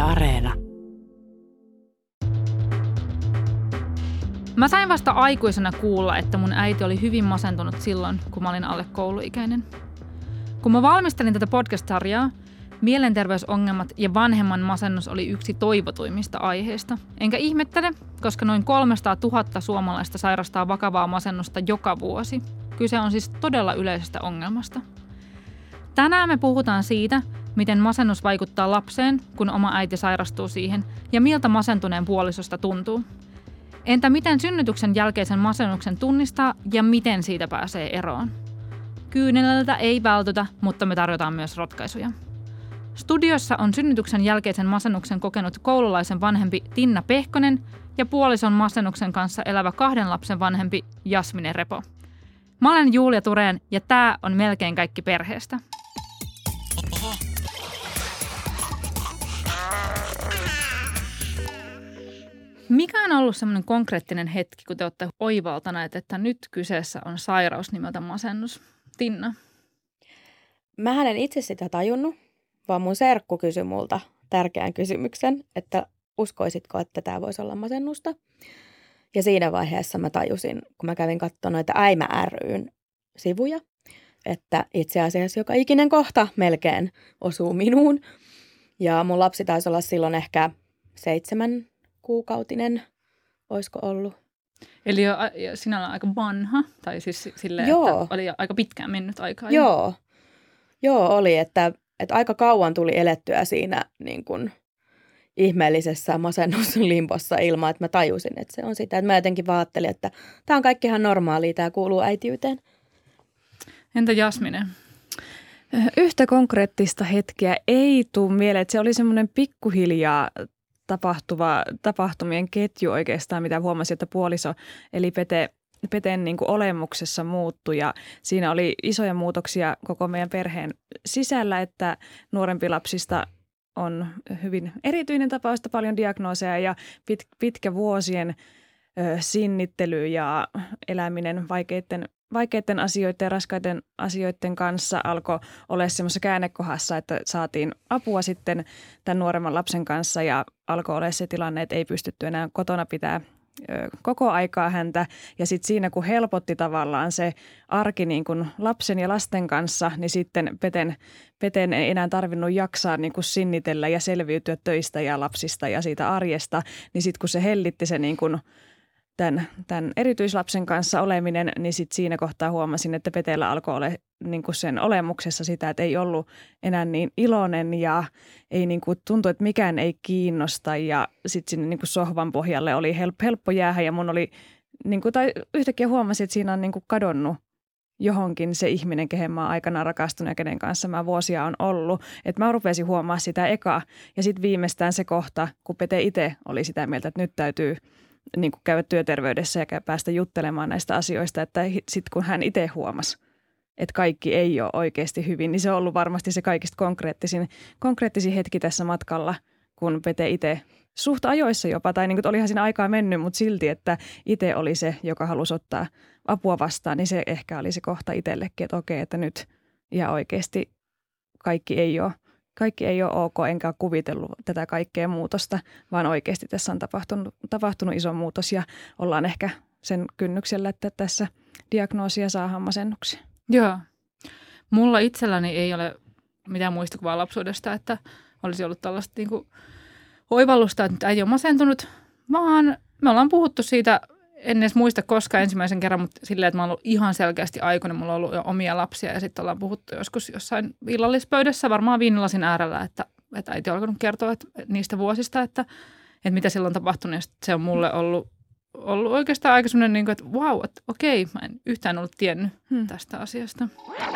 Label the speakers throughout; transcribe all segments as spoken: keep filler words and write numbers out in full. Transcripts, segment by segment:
Speaker 1: Areena.
Speaker 2: Mä sain vasta aikuisena kuulla, että mun äiti oli hyvin masentunut silloin, kun mä olin alle kouluikäinen. Kun mä valmistelin tätä podcast-sarjaa, mielenterveysongelmat ja vanhemman masennus oli yksi toivotuimmista aiheista. Enkä ihmettele, koska noin kolmesataatuhatta suomalaista sairastaa vakavaa masennusta joka vuosi. Kyse on siis todella yleisestä ongelmasta. Tänään me puhutaan siitä, miten masennus vaikuttaa lapseen, kun oma äiti sairastuu siihen, ja miltä masentuneen puolisosta tuntuu. Entä miten synnytyksen jälkeisen masennuksen tunnistaa ja miten siitä pääsee eroon? Kyynelältä ei vältytä, mutta me tarjotaan myös ratkaisuja. Studiossa on synnytyksen jälkeisen masennuksen kokenut koululaisen vanhempi Tinna Pehkonen ja puolison masennuksen kanssa elävä kahden lapsen vanhempi Jasmine Repo. Mä olen Julia Tureen ja tää on melkein kaikki perheestä. Mikä on ollut semmoinen konkreettinen hetki, kun te olette oivaltaneet, että nyt kyseessä on sairaus nimeltä masennus? Tinna?
Speaker 3: Mähän en itse sitä tajunnut, vaan mun serkku kysyi multa tärkeän kysymyksen, että uskoisitko, että tämä voisi olla masennusta? Ja siinä vaiheessa mä tajusin, kun mä kävin katsomaan noita Äimä ry:n sivuja, että itse asiassa joka ikinen kohta melkein osuu minuun. Ja mun lapsi taisi olla silloin ehkä seitsemän kuukautinen, olisiko ollut.
Speaker 2: Eli jo, sinä on aika vanha, tai siis silleen,
Speaker 3: Joo.
Speaker 2: että oli aika pitkään mennyt aikaa.
Speaker 3: Joo, Joo oli, että, että aika kauan tuli elettyä siinä niin kuin ihmeellisessä masennuslimpossa ilman, että mä tajusin, että se on sitä. Että mä jotenkin vaan ajattelin, että tämä on kaikki ihan normaalia, tämä kuuluu äitiyteen.
Speaker 2: Entä Jasmine?
Speaker 4: Yhtä konkreettista hetkeä ei tule mieleen, että se oli semmoinen pikkuhiljaa tapahtuva tapahtumien ketju oikeastaan, mitä huomasi, että puoliso eli Pete, Peten niin kuin olemuksessa muuttui ja siinä oli isoja muutoksia koko meidän perheen sisällä, että nuorempi lapsista on hyvin erityinen tapaus, paljon diagnooseja ja pit, pitkä vuosien ö, sinnittely ja eläminen vaikeiden, vaikeiden asioiden ja raskaiden asioiden kanssa alkoi olla semmoisessa käännekohdassa, että saatiin apua sitten tämän nuoremman lapsen kanssa ja alkoi olla se tilanne, että ei pystytty enää kotona pitää ö, koko aikaa häntä. Ja sitten siinä, kun helpotti tavallaan se arki niin kuin lapsen ja lasten kanssa, niin sitten Peten, Peten ei enää tarvinnut jaksaa niin kuin sinnitellä ja selviytyä töistä ja lapsista ja siitä arjesta. Niin sitten kun se hellitti se niin kuin Tämän, tämän erityislapsen kanssa oleminen, niin sitten siinä kohtaa huomasin, että Petellä alkoi olla niin kuin sen olemuksessa sitä, että ei ollut enää niin iloinen ja ei niin kuin tuntui, että mikään ei kiinnosta ja sitten sinne niin kuin sohvan pohjalle oli help, helppo jäädä ja mun oli, niin kuin, tai yhtäkkiä huomasin, että siinä on niin kuin kadonnut johonkin se ihminen, kehen mä oon aikanaan rakastunut ja kenen kanssa mä vuosia on ollut. Että mä rupesin huomaa sitä eka ja sitten viimeistään se kohta, kun Pete itse oli sitä mieltä, että nyt täytyy niin kuin käydä työterveydessä ja päästä juttelemaan näistä asioista, että sitten kun hän itse huomasi, että kaikki ei ole oikeasti hyvin, niin se on ollut varmasti se kaikista konkreettisin, konkreettisin hetki tässä matkalla, kun Pete itse suht ajoissa jopa, tai niin kuin olihan siinä aikaa mennyt, mutta silti, että itse oli se, joka halusi ottaa apua vastaan, niin se ehkä oli se kohta itsellekin, että okei, että nyt ihan oikeasti kaikki ei ole. Kaikki ei ole ok, enkä ole kuvitellut tätä kaikkea muutosta, vaan oikeasti tässä on tapahtunut, tapahtunut iso muutos ja ollaan ehkä sen kynnyksellä, että tässä diagnoosia saadaan masennuksia.
Speaker 2: Joo. Mulla itselläni ei ole mitään muistikuvaa lapsuudesta, että olisi ollut tällaista niin kuin oivallusta, että nyt äiti on masentunut, vaan me ollaan puhuttu siitä, en edes muista koskaan ensimmäisen kerran, mutta silleen, että mä oon ollut ihan selkeästi aikuinen, mulla on ollut jo omia lapsia ja sitten ollaan puhuttu joskus jossain illallispöydässä, varmaan viinilasin äärellä, että, että äiti on alkanut kertoa että, niistä vuosista, että, että mitä silloin on tapahtunut ja se on mulle ollut, ollut oikeastaan aika semmoinen, niin kuin, että vau, wow, että okei, mä en yhtään ollut tiennyt hmm. tästä asiasta.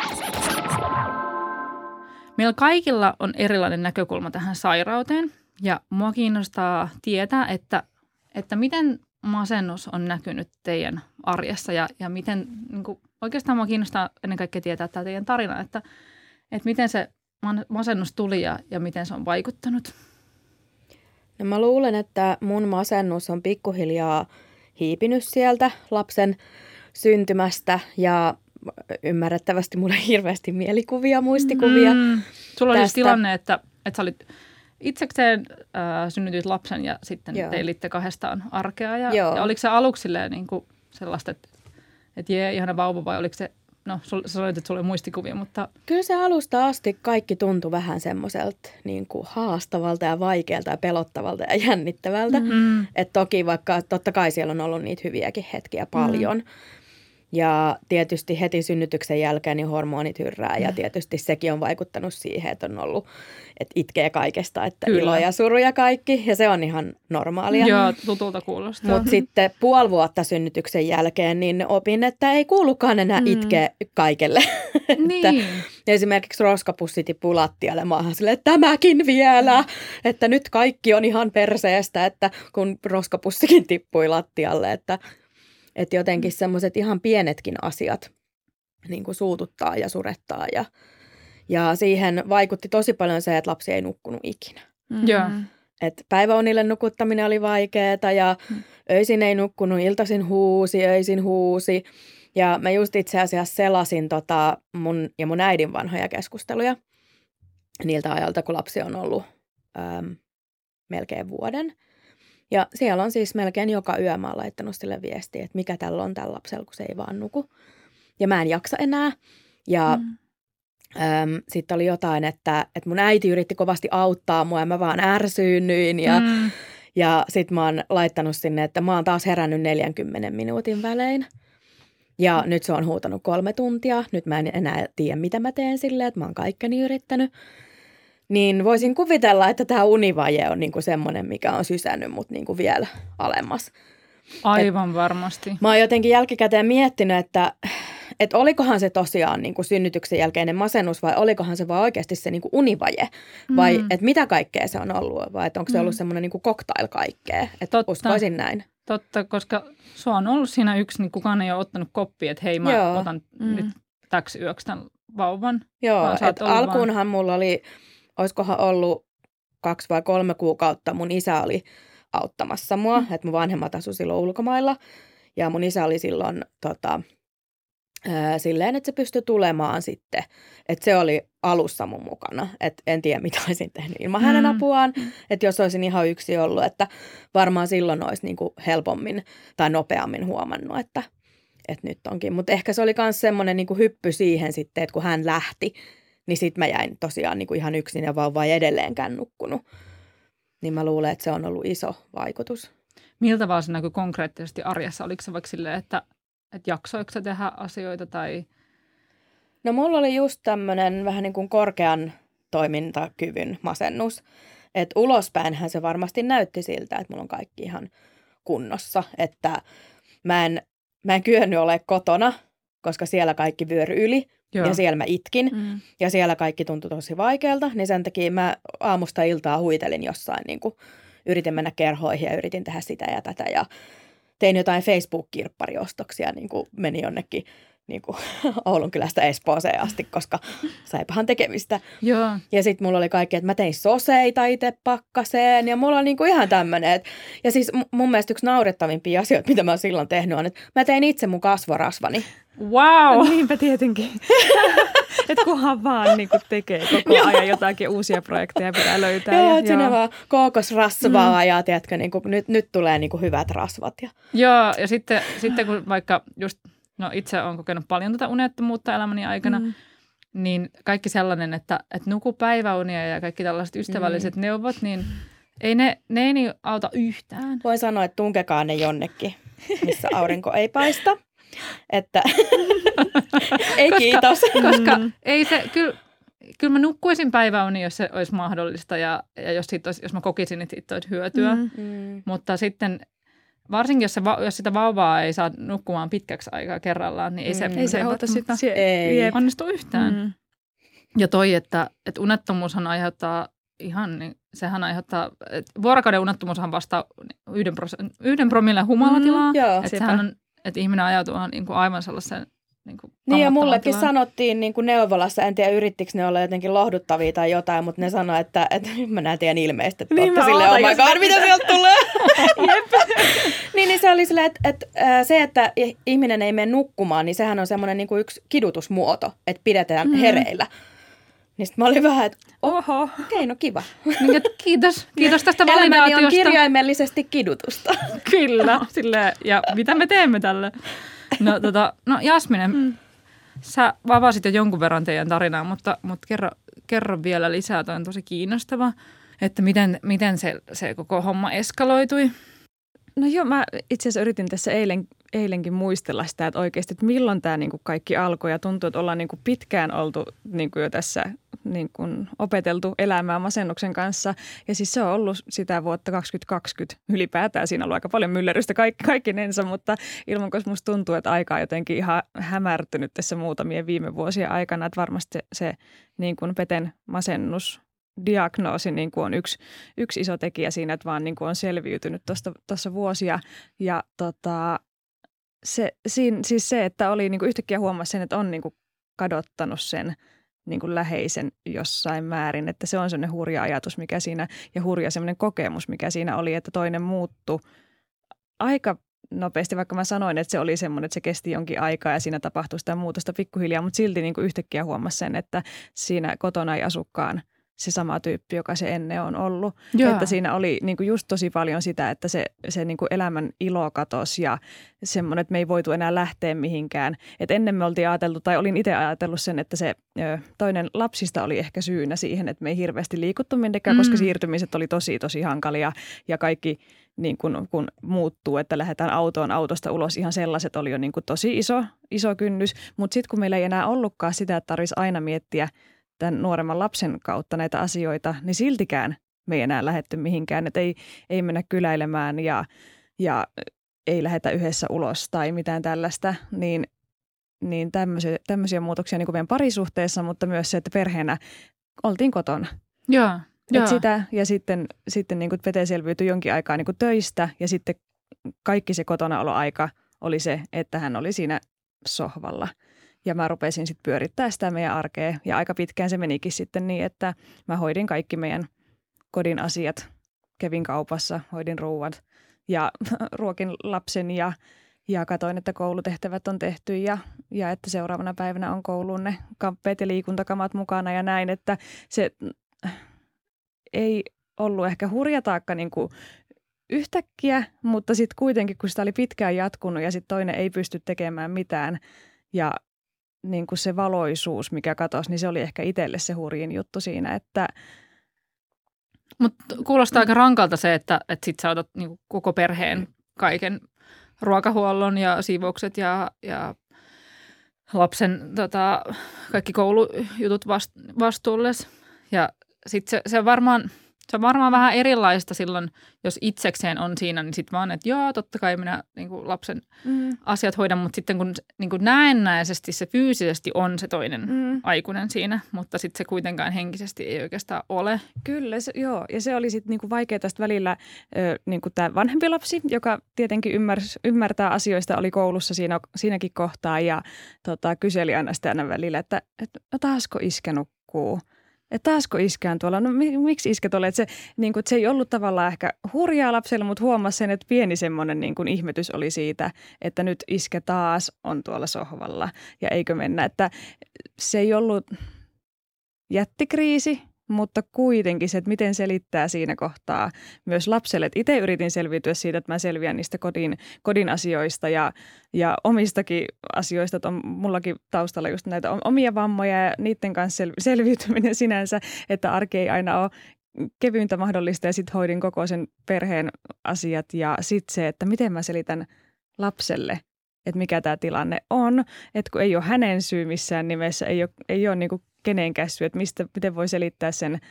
Speaker 2: Meillä kaikilla on erilainen näkökulma tähän sairauteen ja mua kiinnostaa tietää, että, että miten masennus on näkynyt teidän arjessa ja, ja miten, niin kuin, oikeastaan minua kiinnostaa ennen kaikkea tietää tämä teidän tarina, että, että miten se masennus tuli ja, ja miten se on vaikuttanut.
Speaker 3: No mä luulen, että mun masennus on pikkuhiljaa hiipinyt sieltä lapsen syntymästä ja ymmärrettävästi mulla on hirveästi mielikuvia, muistikuvia.
Speaker 2: Mm. Sulla oli siis tilanne, että, että sä olit itsekseen äh, synnytyit lapsen ja sitten
Speaker 3: Joo.
Speaker 2: teilitte kahdestaan arkea. Ja,
Speaker 3: Joo.
Speaker 2: ja oliko se aluksi silleen, niin kuin sellaista, että, että jee, ihana vauva vai oliko se, no sä sanoit, että sulla oli muistikuvia, mutta...
Speaker 3: Kyllä se alusta asti kaikki tuntui vähän semmoiselta niin kuin haastavalta ja vaikealta ja pelottavalta ja jännittävältä.
Speaker 2: Mm.
Speaker 3: Että toki vaikka totta kai siellä on ollut niitä hyviäkin hetkiä paljon. Mm. Ja tietysti heti synnytyksen jälkeen niin hormonit hyrrää ja tietysti sekin on vaikuttanut siihen, että on ollut, että itkee kaikesta, että Kyllä. ilo ja suru ja kaikki ja se on ihan normaalia.
Speaker 2: Joo, tutulta kuulostaa.
Speaker 3: Mutta sitten puoli vuotta synnytyksen jälkeen niin opin, että ei kuulukaan enää itkeä mm. kaikelle.
Speaker 2: Niin.
Speaker 3: Esimerkiksi roskapussi tippuu lattialle maahan silleen, että tämäkin vielä, että nyt kaikki on ihan perseestä, että kun roskapussikin tippui lattialle, että Että jotenkin semmoiset ihan pienetkin asiat niin kuin suututtaa ja surettaa. Ja, ja siihen vaikutti tosi paljon se, että lapsi ei nukkunut ikinä.
Speaker 2: Mm-hmm.
Speaker 3: Et päiväunille nukuttaminen oli vaikeaa ja mm. öisin ei nukkunut, iltaisin huusi, öisin huusi. Ja mä just itse asiassa selasin tota mun ja mun äidin vanhoja keskusteluja niiltä ajalta, kun lapsi on ollut äm, melkein vuoden. Ja siellä on siis melkein joka yö mä oon laittanut sille viestiä, että mikä tällä on tällä lapsella, kun se ei vaan nuku. Ja mä en jaksa enää. Ja mm. sitten oli jotain, että, että mun äiti yritti kovasti auttaa mua ja mä vaan ärsyynnyin. Ja, mm. ja sitten mä oon laittanut sinne, että mä oon taas herännyt neljänkymmenen minuutin välein. Ja mm. nyt se on huutanut kolme tuntia. Nyt mä en enää tiedä, mitä mä teen silleen, että mä oon kaikkeni yrittänyt. Niin voisin kuvitella, että tämä univaje on niinku semmoinen, mikä on sysännyt mut niinku vielä alemmas.
Speaker 2: Aivan Et varmasti.
Speaker 3: Mä oon jotenkin jälkikäteen miettinyt, että, että olikohan se tosiaan niinku synnytyksen jälkeinen masennus vai olikohan se vaan oikeasti se niinku univaje. Vai mm. että mitä kaikkea se on ollut vai että onko se ollut mm. semmoinen niinku cocktail kaikkea. Että uskoisin näin.
Speaker 2: Totta, koska sua on ollut siinä yksi, niin kukaan ei ole ottanut koppia, että hei mä Joo. otan mm. nyt täksi yöksi tämän vauvan.
Speaker 3: Joo, että alkuunhan vaan... mulla oli... Olisikohan ollut kaksi vai kolme kuukautta mun isä oli auttamassa mua, mm. että mun vanhemmat asuivat silloin ulkomailla. Ja mun isä oli silloin tota, ää, silleen, että se pystyi tulemaan sitten. Että se oli alussa mun mukana. Että en tiedä, mitä olisin tehnyt ilman mm. hänen apuaan. Että jos olisin ihan yksi ollut, että varmaan silloin olisi niinku helpommin tai nopeammin huomannut, että, että nyt onkin. Mutta ehkä se oli myös semmoinen niinku hyppy siihen sitten, että kun hän lähti, niin sitten mä jäin tosiaan niin kuin ihan yksin ja vauva ei edelleenkään nukkunut. Niin mä luulen, että se on ollut iso vaikutus.
Speaker 2: Miltä vaan se näkyy konkreettisesti arjessa? Oliko se vaikka silleen, että, että jaksoiko sä tehdä asioita tai...
Speaker 3: No mulla oli just tämmöinen vähän niin kuin korkean toimintakyvyn masennus. Että ulospäinhän se varmasti näytti siltä, että mulla on kaikki ihan kunnossa. Että mä en, mä en kyennyt olemaan kotona, koska siellä kaikki vyöry yli. Joo. Ja siellä mä itkin mm. ja siellä kaikki tuntui tosi vaikealta, niin sen takia mä aamusta iltaa huitelin jossain, niin kuin yritin mennä kerhoihin ja yritin tehdä sitä ja tätä ja tein jotain Facebook-kirppariostoksia, niin kuin meni jonnekin niin kuin Oulunkylästä Espooseen asti, koska saipahan tekemistä.
Speaker 2: Joo.
Speaker 3: Ja sitten mulla oli kaikki, että mä tein soseita itse pakkaseen ja mulla on niin kuin ihan tämmöinen. Ja siis mun mielestä yksi naurettavimpia asioita, mitä mä oon silloin tehnyt on, että mä tein itse mun kasvorasvani.
Speaker 2: Wow!
Speaker 4: Niinpä tietenkin. Että kunhan vaan niin kuin tekee koko ajan jotakin uusia projekteja pitää löytää.
Speaker 3: Joo,
Speaker 4: ja,
Speaker 3: että sinne vaan kookosrasvaa mm. ja tiedätkö, niin kuin, nyt, nyt tulee niin kuin hyvät rasvat. Ja.
Speaker 2: Joo, ja sitten, sitten kun vaikka just, no itse olen kokenut paljon tätä unettomuutta elämäni aikana, mm. niin kaikki sellainen, että, että nuku päiväunia ja kaikki tällaiset ystävälliset mm. neuvot, niin ei ne, ne ei niin auta yhtään.
Speaker 3: Voin sanoa, että tunkekaa ne jonnekin, missä aurinko ei paista. Että ei
Speaker 2: koska,
Speaker 3: kiitos.
Speaker 2: Koska mm. ei se, kyllä, kyllä mä nukkuisin päiväuni, jos se olisi mahdollista ja, ja jos, siitä olisi, jos mä kokisin, että siitä olisi hyötyä. Mm. Mm. Mutta sitten varsinkin, jos, se, jos sitä vauvaa ei saa nukkumaan pitkäksi aikaa kerrallaan, niin ei se,
Speaker 4: mm. ei se auta sitä.
Speaker 2: Se ei onnistu yhtään. Mm. Ja toi, että, että unettomuushan aiheuttaa ihan, niin sehän aiheuttaa, että vuorokauden unettomuushan vastaa yhden, prosen, yhden promilleen humalatilaa.
Speaker 3: Mm, joo,
Speaker 2: että sehän on, että ihminen ajautuu niin kuin aivan sellaiseen niin kuin
Speaker 3: niin ja mullekin tilaan. Sanottiin niin kuin neuvolassa, en tiedä yrittikö ne olla jotenkin lohduttavia tai jotain, mutta ne sanoi, että, että mä näen teidän ilmeistä, että niin olette silleen, oh my god, mitä sieltä tulee? niin, niin se oli silleen, että, että se, että ihminen ei mene nukkumaan, niin sehän on semmoinen niin kuin yksi kidutusmuoto, että pidetään mm. hereillä. Niin sit mä olin vähän, että
Speaker 4: oho,
Speaker 3: okei, okay, no kiva.
Speaker 2: Niin, kiitos, kiitos tästä
Speaker 3: Elämäni
Speaker 2: validaatiosta.
Speaker 3: on kirjaimellisesti kidutusta.
Speaker 2: Kyllä, silleen, ja mitä me teemme tälle? No, tota, no Jasmine, mm. sä avasit jo jonkun verran teidän tarinaa, mutta, mutta kerro, kerro vielä lisää, toi on tosi kiinnostava, että miten, miten se, se koko homma eskaloitui.
Speaker 4: No joo, mä itse asiassa yritin tässä eilen, eilenkin muistella sitä, että oikeasti, että milloin tämä niin kuin kaikki alkoi ja tuntuu, että ollaan niin kuin pitkään oltu niin kuin jo tässä niin kuin opeteltu elämää masennuksen kanssa. Ja siis se on ollut sitä vuotta kaksituhattakaksikymmentä ylipäätään. Siinä on ollut aika paljon myllerrystä kaikki, kaikkinensa, mutta ilman, koska musta tuntuu, että aika on jotenkin ihan hämärtynyt tässä muutamien viime vuosien aikana, että varmasti se, se niin kuin Peten masennus diagnoosi niin kuin on yksi, yksi iso tekijä siinä, että vaan niin kuin on selviytynyt tuossa vuosia. Ja tota, se, siinä, siis se, että oli niin kuin yhtäkkiä huomasi sen, että on niin kuin kadottanut sen niin kuin läheisen jossain määrin. Että se on sellainen hurja ajatus, mikä siinä, ja hurja sellainen kokemus, mikä siinä oli, että toinen muuttui aika nopeasti, vaikka mä sanoin, että se oli semmoinen, että se kesti jonkin aikaa ja siinä tapahtui sitä muutosta pikkuhiljaa, mutta silti niin kuin yhtäkkiä huomasi sen, että siinä kotona ei asukaan se sama tyyppi, joka se ennen on ollut. Jaa. Että siinä oli niin kuin just tosi paljon sitä, että se, se niin kuin elämän ilo katosi ja semmoinen, että me ei voitu enää lähteä mihinkään. Et ennen me oltiin ajateltu, tai olin itse ajatellut sen, että se ö, toinen lapsista oli ehkä syynä siihen, että me ei hirveästi liikuttu minnekään, mm. koska siirtymiset oli tosi, tosi hankalia ja kaikki niin kun, kun muuttuu, että lähdetään autoon autosta ulos, ihan sellaiset oli jo niin kuin tosi iso, iso kynnys. Mutta sitten kun meillä ei enää ollutkaan sitä, että tarvitsisi aina miettiä tämän nuoremman lapsen kautta näitä asioita, niin siltikään me ei enää lähdetty mihinkään. Että ei, ei mennä kyläilemään ja, ja ei lähdetä yhdessä ulos tai mitään tällaista. Niin, niin tämmöisiä, tämmöisiä muutoksia niin kuin meidän parisuhteessa, mutta myös se, että perheenä oltiin kotona.
Speaker 2: Joo.
Speaker 4: Et sitä, ja sitten, sitten niin kuin Pete selviytyi jonkin aikaa niin kuin töistä ja sitten kaikki se kotonaoloaika oli se, että hän oli siinä sohvalla. Ja mä rupesin sitten pyörittää sitä meidän arkea ja aika pitkään se menikin sitten niin, että mä hoidin kaikki meidän kodin asiat. Kävin kaupassa, hoidin ruuat ja ruokin lapsen ja, ja katsoin, että koulutehtävät on tehty ja, ja että seuraavana päivänä on kouluun ne kamppeet ja liikuntakamat mukana ja näin, että se ei ollut ehkä hurja taakka niin kuin yhtäkkiä, mutta sitten kuitenkin, kun sitä oli pitkään jatkunut ja sitten toinen ei pysty tekemään mitään ja niin kuin se valoisuus, mikä katosi, niin se oli ehkä itselle se hurjin juttu siinä, että
Speaker 2: mutta kuulostaa aika rankalta se, että, että sit sä otat niin kuin koko perheen kaiken ruokahuollon ja siivoukset ja, ja lapsen tota, kaikki koulujutut vast, vastuulles ja sitten se, se, varmaan, se on varmaan vähän erilaista silloin, jos itsekseen on siinä, niin sitten vaan, että joo, totta kai minä niin kuin lapsen mm. asiat hoidan, mutta sitten kun niin kuin näennäisesti se fyysisesti on se toinen mm. aikuinen siinä, mutta sitten se kuitenkaan henkisesti ei oikeastaan ole.
Speaker 4: Kyllä, se, joo. Ja se oli sitten niinku vaikea tästä välillä niinku tämä vanhempi lapsi, joka tietenkin ymmärs, ymmärtää asioista, oli koulussa siinä, siinäkin kohtaa ja tota, kyseli aina sitä aina välillä, että, että no taasko iskä nukkuu? Että taasko iskään tuolla? No miksi iskä tuolla? Että se, niin kuin, että se ei ollut tavallaan ehkä hurjaa lapselle, mutta huomasi sen, että pieni semmoinen niin kuin ihmetys oli siitä, että nyt iskä taas on tuolla sohvalla ja eikö mennä. Että se ei ollut jättikriisi, mutta kuitenkin se, että miten selittää siinä kohtaa myös lapselle. Että itse yritin selviytyä siitä, että mä selviän niistä kodin, kodin asioista ja, ja omistakin asioista. Että on mullakin taustalla just näitä omia vammoja ja niiden kanssa sel, selviytyminen sinänsä, että arki ei aina ole kevyintä mahdollista. Ja sitten hoidin koko sen perheen asiat ja sitten se, että miten mä selitän lapselle, että mikä tämä tilanne on. Että kun ei ole hänen syy missään nimessä, ei ole, ei ole niin kuin kenenkään syy, että mistä, miten voi selittää sen,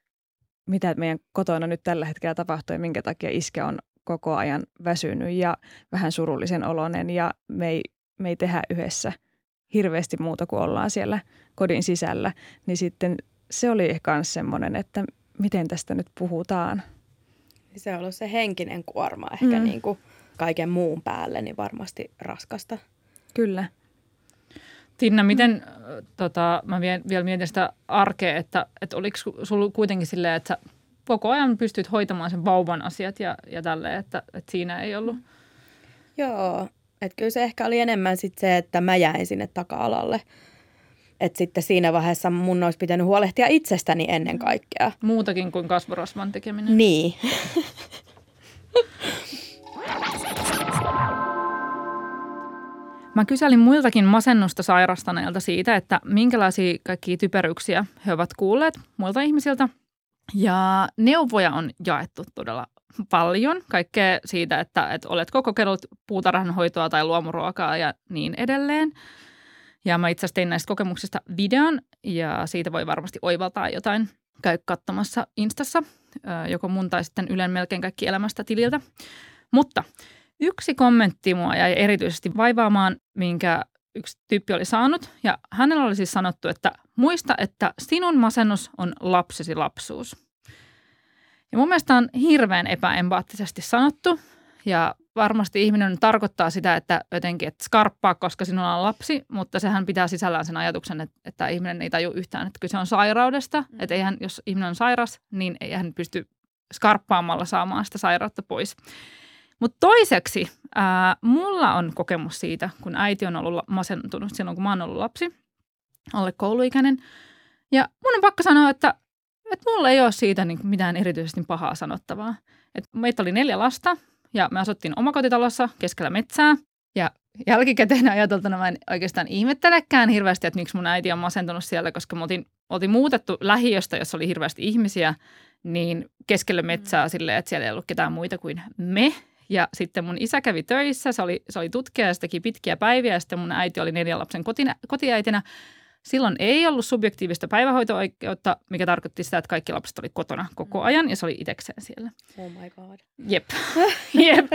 Speaker 4: mitä meidän kotona nyt tällä hetkellä tapahtuu ja minkä takia iskä on koko ajan väsynyt ja vähän surullisen oloinen ja me ei, me ei tehdä yhdessä hirveästi muuta kuin ollaan siellä kodin sisällä. Niin sitten se oli ehkä myös semmoinen, että miten tästä nyt puhutaan.
Speaker 3: Se on ollut se henkinen kuorma ehkä mm. niin kuin kaiken muun päälle, niin varmasti raskasta.
Speaker 4: Kyllä.
Speaker 2: Tinna, miten, tota, mä vielä mietin sitä arkea, että, että oliko sulla kuitenkin silleen, että sä koko ajan pystyt hoitamaan sen vauvan asiat ja, ja tälleen, että, että siinä ei ollut?
Speaker 3: Joo, että kyllä se ehkä oli enemmän sit se, että mä jäin sinne taka-alalle. Että sitten siinä vaiheessa mun olisi pitänyt huolehtia itsestäni ennen kaikkea.
Speaker 2: Muutakin kuin kasvorasvan tekeminen.
Speaker 3: Niin.
Speaker 2: Mä kyselin muiltakin masennusta sairastaneilta siitä, että minkälaisia kaikkia typeryksiä he ovat kuulleet muilta ihmisiltä. Ja neuvoja on jaettu todella paljon. Kaikkea siitä, että, että oletko kokeillut puutarhanhoitoa tai luomuruokaa ja niin edelleen. Ja mä itse asiassa tein näistä kokemuksista videon ja siitä voi varmasti oivaltaa jotain. Käy katsomassa Instassa, joko mun tai sitten Ylen melkein kaikki elämästä tililtä. Mutta yksi kommentti mua jäi erityisesti vaivaamaan, minkä yksi tyyppi oli saanut. Ja hänellä oli siis sanottu, että muista, että sinun masennus on lapsesi lapsuus. Ja mun mielestä on hirveän epäempaattisesti sanottu. Ja varmasti ihminen tarkoittaa sitä, että jotenkin, että skarppaa, koska sinulla on lapsi, mutta sehän pitää sisällään sen ajatuksen, että, että ihminen ei taju yhtään, että kyse on sairaudesta. Mm. Että eihän, jos ihminen on sairas, niin ei hän pysty skarppaamalla saamaan sitä sairautta pois. Mutta toiseksi, ää, mulla on kokemus siitä, kun äiti on ollut masentunut silloin, kun mä oon ollut lapsi, alle kouluikäinen. Ja mun on pakko sanoa, että, että mulla ei ole siitä niin mitään erityisesti pahaa sanottavaa. Et meitä oli neljä lasta ja me asuttiin omakotitalossa keskellä metsää. Ja jälkikäteen ajateltuna mä en oikeastaan ihmettelekään hirveästi, että miksi mun äiti on masentunut siellä, koska me oltiin, oltiin muutettu lähiöstä, jossa oli hirveästi ihmisiä, niin keskelle metsää silleen, että siellä ei ollut ketään muita kuin me. Ja sitten mun isä kävi töissä, se oli, se oli tutkija ja se teki pitkiä päiviä ja sitten mun äiti oli neljän lapsen kotina, kotiäitinä. Silloin ei ollut subjektiivista päivähoito-oikeutta, mikä tarkoitti sitä, että kaikki lapset oli kotona koko ajan ja se oli itsekseen siellä.
Speaker 3: Oh my god.
Speaker 2: Jep. Jep.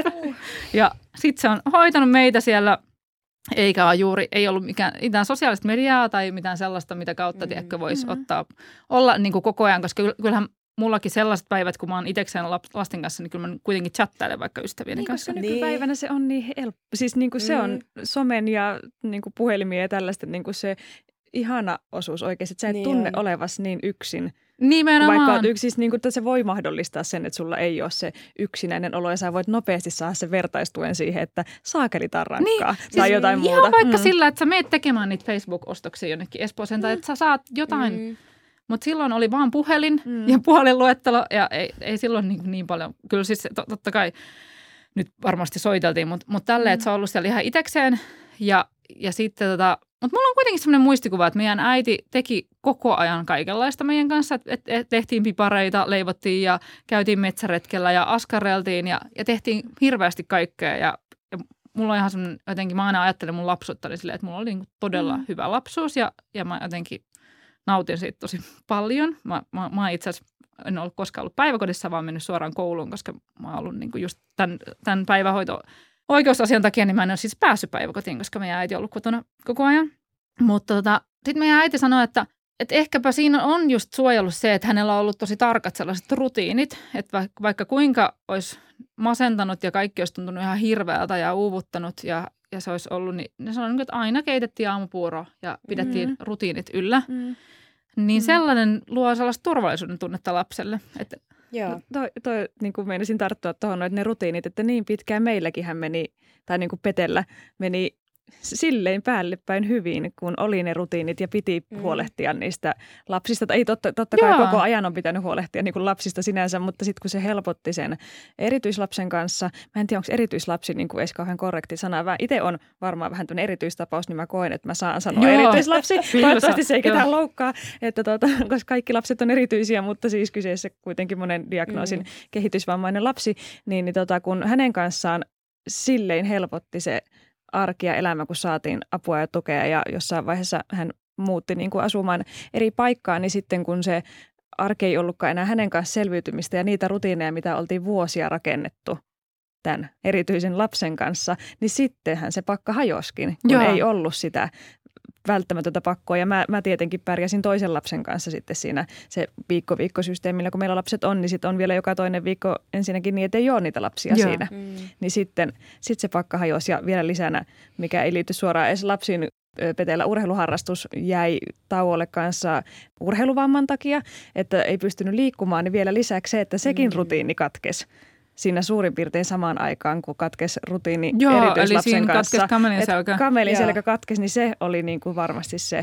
Speaker 2: Ja sitten se on hoitanut meitä siellä, eikä ole juuri, ei ollut mikään, mitään sosiaalista mediaa tai mitään sellaista, mitä kautta mm. tiedätkö voisi mm-hmm. ottaa, olla niin kuin koko ajan, koska kyllähän mullakin sellaiset päivät, kun mä oon itsekseen lasten kanssa, niin kyllä mä kuitenkin chattailen vaikka ystävieni
Speaker 4: niin,
Speaker 2: kanssa.
Speaker 4: Koska nykypäivänä se on niin helppo. Siis niin kuin mm. se on somen ja niin kuin puhelimia ja tällaista niin kuin se ihana osuus oikeasti, että sä et niin tunne on. olevas niin yksin.
Speaker 2: Nimenomaan.
Speaker 4: Vaikka yksi, siis niin kuin, että se voi mahdollistaa sen, että sulla ei ole se yksinäinen olo ja sä voit nopeasti saada sen vertaistuen siihen, että saakeli tarrankkaa niin, tai siis jotain
Speaker 2: ihan
Speaker 4: muuta.
Speaker 2: Ihan vaikka mm. sillä, että sä meet tekemään niitä Facebook-ostoksia jonnekin Espooseen mm. tai että sä saat jotain. Mm. Mutta silloin oli vaan puhelin mm. ja puhelinluettelo ja ei, ei silloin niin, niin paljon. Kyllä siis to, totta kai nyt varmasti soiteltiin, mutta mut tälleen, mm. että se on ollut siellä ihan itekseen. Ja, ja sitten tota, mutta mulla on kuitenkin sellainen muistikuva, että meidän äiti teki koko ajan kaikenlaista meidän kanssa. Että et, et tehtiin pipareita, leivottiin ja käytiin metsäretkellä ja askareltiin ja, ja tehtiin hirveästi kaikkea. Ja, ja mulla on ihan semmoinen, jotenkin mä aina ajattelen mun lapsuutta, silleen, että mulla oli niin todella mm. hyvä lapsuus ja, ja mä jotenkin nautin siitä tosi paljon. Mä, mä, mä itse asiassa en ollut koskaan ollut päiväkodissa, vaan mennyt suoraan kouluun, koska mä oon ollut niin kuin just tämän, tämän päivähoito-oikeusasian takia, niin mä en ole siis päässyt päiväkotiin, koska meidän äiti on ollut kotona koko ajan. Mutta tota, sitten meidän äiti sanoi, että, että ehkäpä siinä on just suojellut se, että hänellä on ollut tosi tarkat sellaiset rutiinit, että vaikka, vaikka kuinka olisi masentanut ja kaikki olisi tuntunut ihan hirveältä ja uuvuttanut ja, ja se olisi ollut, niin ne sanoi, että aina keitettiin aamupuuro ja pidettiin mm. rutiinit yllä. Mm. Niin sellainen luo sellaista turvallisuuden tunnetta lapselle. Että
Speaker 4: joo. No, toi, toi niin kuin meinasin tarttua tuohon, että ne rutiinit, että niin pitkään meilläkin meni, tai niin kuin Petellä meni silleen päälle päin hyvin, kun oli ne rutiinit ja piti mm. huolehtia niistä lapsista. Ei totta, totta kai Joo. koko ajan on pitänyt huolehtia niin kuin lapsista sinänsä, mutta sitten kun se helpotti sen erityislapsen kanssa, mä en tiedä, onko erityislapsi niin kuin edes kauhean korrekti sana. Mä itse on varmaan vähän tämmöinen erityistapaus, niin mä koen, että mä saan sanoa Joo. erityislapsi. Toivottavasti se ei ketään loukkaa, että tuota, koska kaikki lapset on erityisiä, mutta siis kyseessä kuitenkin monen diagnoosin mm. kehitysvammainen lapsi, niin, niin tota, kun hänen kanssaan silleen helpotti se arki ja elämä, kun saatiin apua ja tukea ja jossain vaiheessa hän muutti niin kuin asumaan eri paikkaan, niin sitten kun se arki ei ollutkaan enää hänen kanssa selviytymistä ja niitä rutiineja, mitä oltiin vuosia rakennettu tämän erityisen lapsen kanssa, niin sittenhän se pakka hajoskin, kun Joo. ei ollut sitä välttämätöntä pakkoa. Ja mä, mä tietenkin pärjäsin toisen lapsen kanssa sitten siinä se viikko-viikkosysteemillä, kun meillä lapset on, niin sitten on vielä joka toinen viikko ensinnäkin niin, että ei ole niitä lapsia Joo. siinä. Mm. Niin sitten sit se pakka hajosi ja vielä lisänä, mikä ei liity suoraan edes lapsiin, Petellä urheiluharrastus jäi tauolle kanssa urheiluvamman takia, että ei pystynyt liikkumaan, niin vielä lisäksi se, että sekin mm. rutiini katkesi. Siinä suurin piirtein samaan aikaan, kun katkesi rutiini
Speaker 2: Joo,
Speaker 4: erityislapsen
Speaker 2: eli
Speaker 4: kanssa.
Speaker 2: Katkesi kamelin selkä.
Speaker 4: Kamelin selkä katkesi, niin se oli niin kuin varmasti se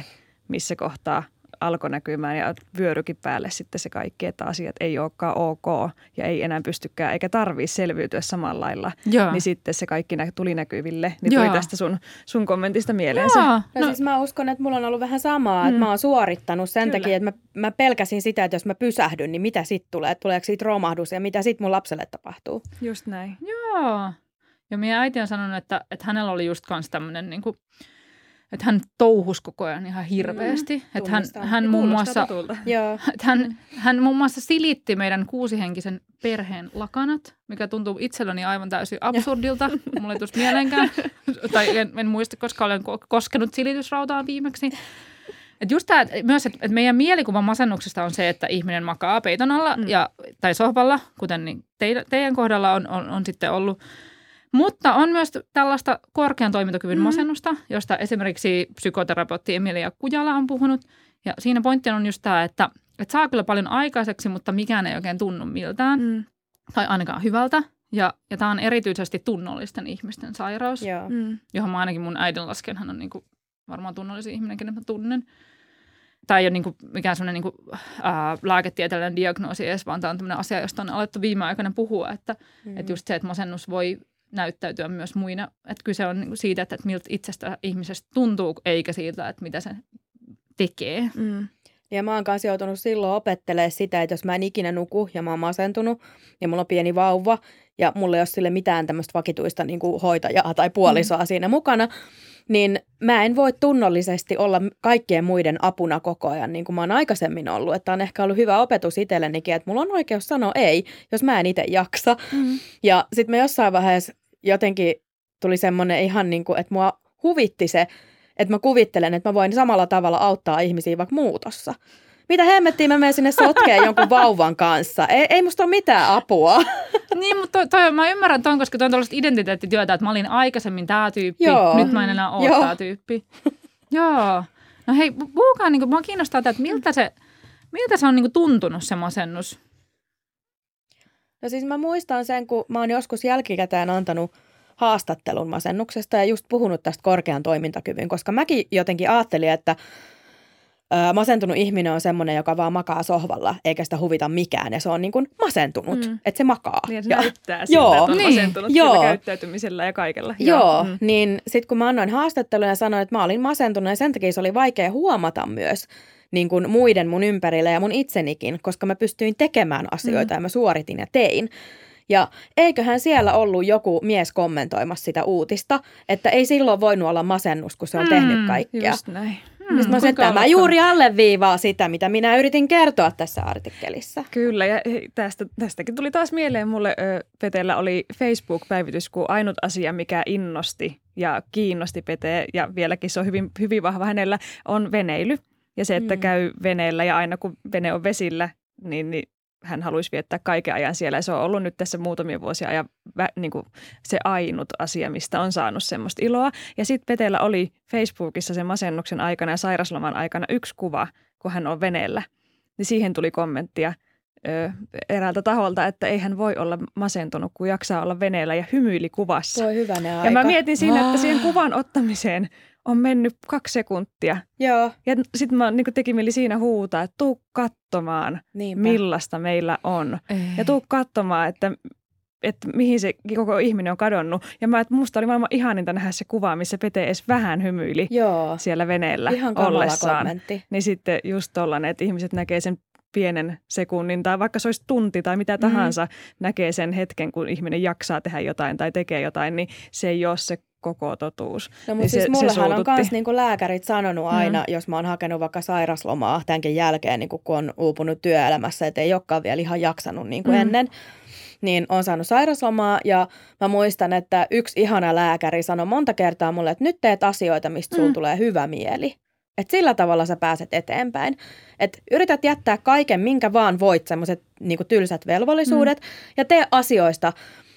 Speaker 4: missä kohtaa alkoi näkymään ja vyörykin päälle sitten se kaikki, että asiat ei olekaan ok ja ei enää pystykään eikä tarvitse selviytyä samalla lailla. Joo. Niin sitten se kaikki nä- tuli näkyville. Niin Joo. tuli tästä sun, sun kommentista mieleensä.
Speaker 3: Joo. No, no siis mä uskon, että mulla on ollut vähän samaa, mm. että mä oon suorittanut sen Kyllä. takia, että mä, mä pelkäsin sitä, että jos mä pysähdyn, niin mitä sit tulee? Tuleeko siitä romahdus ja mitä sit mun lapselle tapahtuu?
Speaker 4: Just näin.
Speaker 2: Joo. Ja meidän äiti on sanonut, että, että hänellä oli just kans tämmönen niinku että hän touhusi koko ajan ihan hirveästi. Mm, että hän, hän, muun muassa, että hän, hän muun muassa silitti meidän kuusihenkisen perheen lakanat, mikä tuntuu itselleni aivan täysin absurdilta. Mulla ei tulisi mieleenkään, tai en, en muista, koska olen koskenut silitysrautaan viimeksi. Et just tämä, myös, että et meidän mielikuva masennuksesta on se, että ihminen makaa peiton alla mm. ja, tai sohvalla, kuten niin teidän, teidän kohdalla on, on, on sitten ollut. Mutta on myös tällaista korkean toimintakyvyn mm. masennusta, josta esimerkiksi psykoterapeutti Emilia Kujala on puhunut. Ja siinä pointtina on just tämä, että, että saa kyllä paljon aikaiseksi, mutta mikään ei oikein tunnu miltään. Mm. Tai ainakaan hyvältä. Ja, ja tämä on erityisesti tunnollisten ihmisten sairaus, mm. johon mä ainakin mun äidin lasken. Hän on niin kuin varmaan tunnollisin ihminen, kenen mä tunnen. Tämä ei ole niin kuin mikään sellainen niin kuin, ää, lääketieteellinen diagnoosi edes, vaan tämä on tämmöinen asia, josta on alettu viime aikoina puhua. Että, mm. että just se, että masennus voi näyttäytyä myös muina. Että kyse on niinku siitä, että miltä itsestä ihmisestä tuntuu, eikä siitä, että mitä se tekee.
Speaker 3: Mm. Ja mä oon kanssa joutunut silloin opettelemaan sitä, että jos mä en ikinä nuku ja mä oon masentunut ja mulla on pieni vauva ja mulla ei ole sille mitään tämmöistä vakituista niin kuin hoitajaa tai puolisoa mm. siinä mukana, niin mä en voi tunnollisesti olla kaikkien muiden apuna koko ajan, niin kuin mä oon aikaisemmin ollut. Että on ehkä ollut hyvä opetus itsellenikin, että mulla on oikeus sanoa ei, jos mä en itse jaksa. Mm. Ja sitten me jossain vaiheessa jotenkin tuli semmoinen ihan niin kuin, että mua huvitti se, että mä kuvittelen, että mä voin samalla tavalla auttaa ihmisiä vaikka muutossa. Mitä hemmettiin, mä menen sinne sotkeen jonkun vauvan kanssa. Ei, ei musta ole mitään apua.
Speaker 2: Niin, mutta toi, toi, mä ymmärrän ton, koska toi on tällaista identiteettityötä, että mä olin aikaisemmin tää tyyppi, Joo. nyt mä en enää ole tää tyyppi. Joo. No hei, puhukaan, niin mua kiinnostaa, että miltä se, miltä se on niin tuntunut se masennus?
Speaker 3: No siis mä muistan sen, kun mä oon joskus jälkikäteen antanut haastattelun masennuksesta ja just puhunut tästä korkean toimintakyvyn, koska mäkin jotenkin ajattelin, että ää, masentunut ihminen on semmoinen, joka vaan makaa sohvalla eikä sitä huvita mikään ja se on niin kuin masentunut, mm. että se makaa.
Speaker 4: Niin, se ja, näyttää siltä, joo, että on niin, masentunut joo. käyttäytymisellä ja kaikella.
Speaker 3: Joo, joo. Mm. Niin sitten kun mä annoin haastattelun ja sanoin, että mä olin masentunut ja sen takia se oli vaikea huomata myös niin kuin muiden mun ympärillä ja mun itsenikin, koska mä pystyin tekemään asioita mm. ja mä suoritin ja tein. Ja eiköhän siellä ollut joku mies kommentoimassa sitä uutista, että ei silloin voinut olla masennus, kun se on mm, tehnyt kaikkea.
Speaker 4: Just näin.
Speaker 3: Mm, mä sanoin, että mä juuri alleviivaa sitä, mitä minä yritin kertoa tässä artikkelissa.
Speaker 4: Kyllä, ja tästä, tästäkin tuli taas mieleen mulle, Petellä oli Facebook-päivitys, kun ainut asia, mikä innosti ja kiinnosti Pete, ja vieläkin se on hyvin, hyvin vahva hänellä, on veneily. Ja se, että mm. käy veneellä ja aina kun vene on vesillä, niin, niin hän haluaisi viettää kaiken ajan siellä. Ja se on ollut nyt tässä muutamia vuosia ajan vä, niin kuin se ainut asia, mistä on saanut semmoista iloa. Ja sitten Petellä oli Facebookissa sen masennuksen aikana ja sairasloman aikana yksi kuva, kun hän on veneellä. Niin siihen tuli kommenttia ö, eräältä taholta, että ei hän voi olla masentunut, kun jaksaa olla veneellä ja hymyili kuvassa.
Speaker 3: Tuo hyvänen aika.
Speaker 4: Ja mä mietin siinä, että siihen kuvan ottamiseen on mennyt kaksi sekuntia.
Speaker 3: Joo.
Speaker 4: Ja sitten mä niin teki mieli siinä huutaa, että tuu katsomaan, Niinpä. millaista meillä on. Ei. Ja tuu katsomaan, että, että mihin se koko ihminen on kadonnut. Ja mä, että musta oli maailman ihaninta nähdä se kuva, missä Pete edes vähän hymyili Joo. siellä veneellä
Speaker 3: ihan
Speaker 4: ollessaan.
Speaker 3: Kommentti.
Speaker 4: Niin sitten just tollainen, että ihmiset näkee sen pienen sekunnin tai vaikka se olisi tunti tai mitä tahansa, mm. näkee sen hetken, kun ihminen jaksaa tehdä jotain tai tekee jotain, niin se ei ole se koko totuus.
Speaker 3: No mutta niin siis se, mullehan se on myös niin lääkärit sanonut aina, mm. jos mä oon hakenut vaikka sairaslomaa tämänkin jälkeen, niin kun on uupunut työelämässä, että ei olekaan vielä ihan jaksanut niin kuin mm. ennen, niin on saanut sairaslomaa ja mä muistan, että yksi ihana lääkäri sanoi monta kertaa mulle, että nyt teet asioita, mistä sulla mm. tulee hyvä mieli. Että sillä tavalla sä pääset eteenpäin. Että yrität jättää kaiken, minkä vaan voit, semmoiset niin kuin tylsät velvollisuudet mm. ja tee asioista,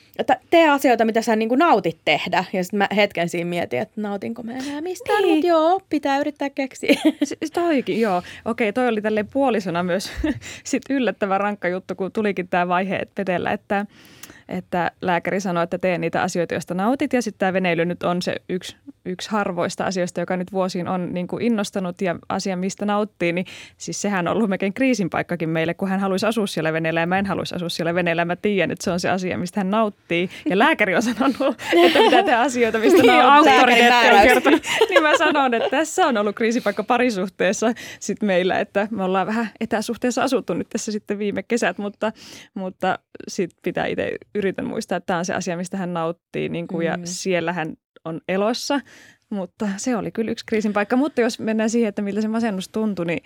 Speaker 3: tee asioita, mitä sä niin kuin nautit tehdä. Ja sitten mä hetken siinä mietin, että nautinko mä enää mistään, niin. mutta joo, pitää yrittää keksiä.
Speaker 4: S- toikin, joo. Okei, toi oli tälleen puolisona myös sit yllättävän rankka juttu, kun tulikin tämä vaihe Petellä, että että lääkäri sanoi, että tee niitä asioita, joista nautit. Ja sitten tämä veneily nyt on se yksi, yksi harvoista asioista, joka nyt vuosiin on niin kuin innostanut ja asia, mistä nauttii. Niin siis sehän on ollut melkein kriisin paikkakin meille, kun hän haluaisi asua siellä veneellä ja mä en haluaisi asua siellä veneellä. Mä tiedän, että se on se asia, mistä hän nauttii. Ja lääkäri on sanonut, että pitää tehdä asioita, mistä nauttii.
Speaker 2: Auktoriteetti on kertonut.
Speaker 4: Niin mä sanon, että tässä on ollut kriisipaikka parisuhteessa sit meillä, että me ollaan vähän etäsuhteessa asuttu nyt tässä sitten viime kesät, mutta, mutta sitten pitää itse yritän muistaa, että tämä on se asia, mistä hän nauttii niin kuin, mm. ja siellä hän on elossa, mutta se oli kyllä yksi kriisin paikka. Mutta jos mennään siihen, että miltä se masennus tuntui, niin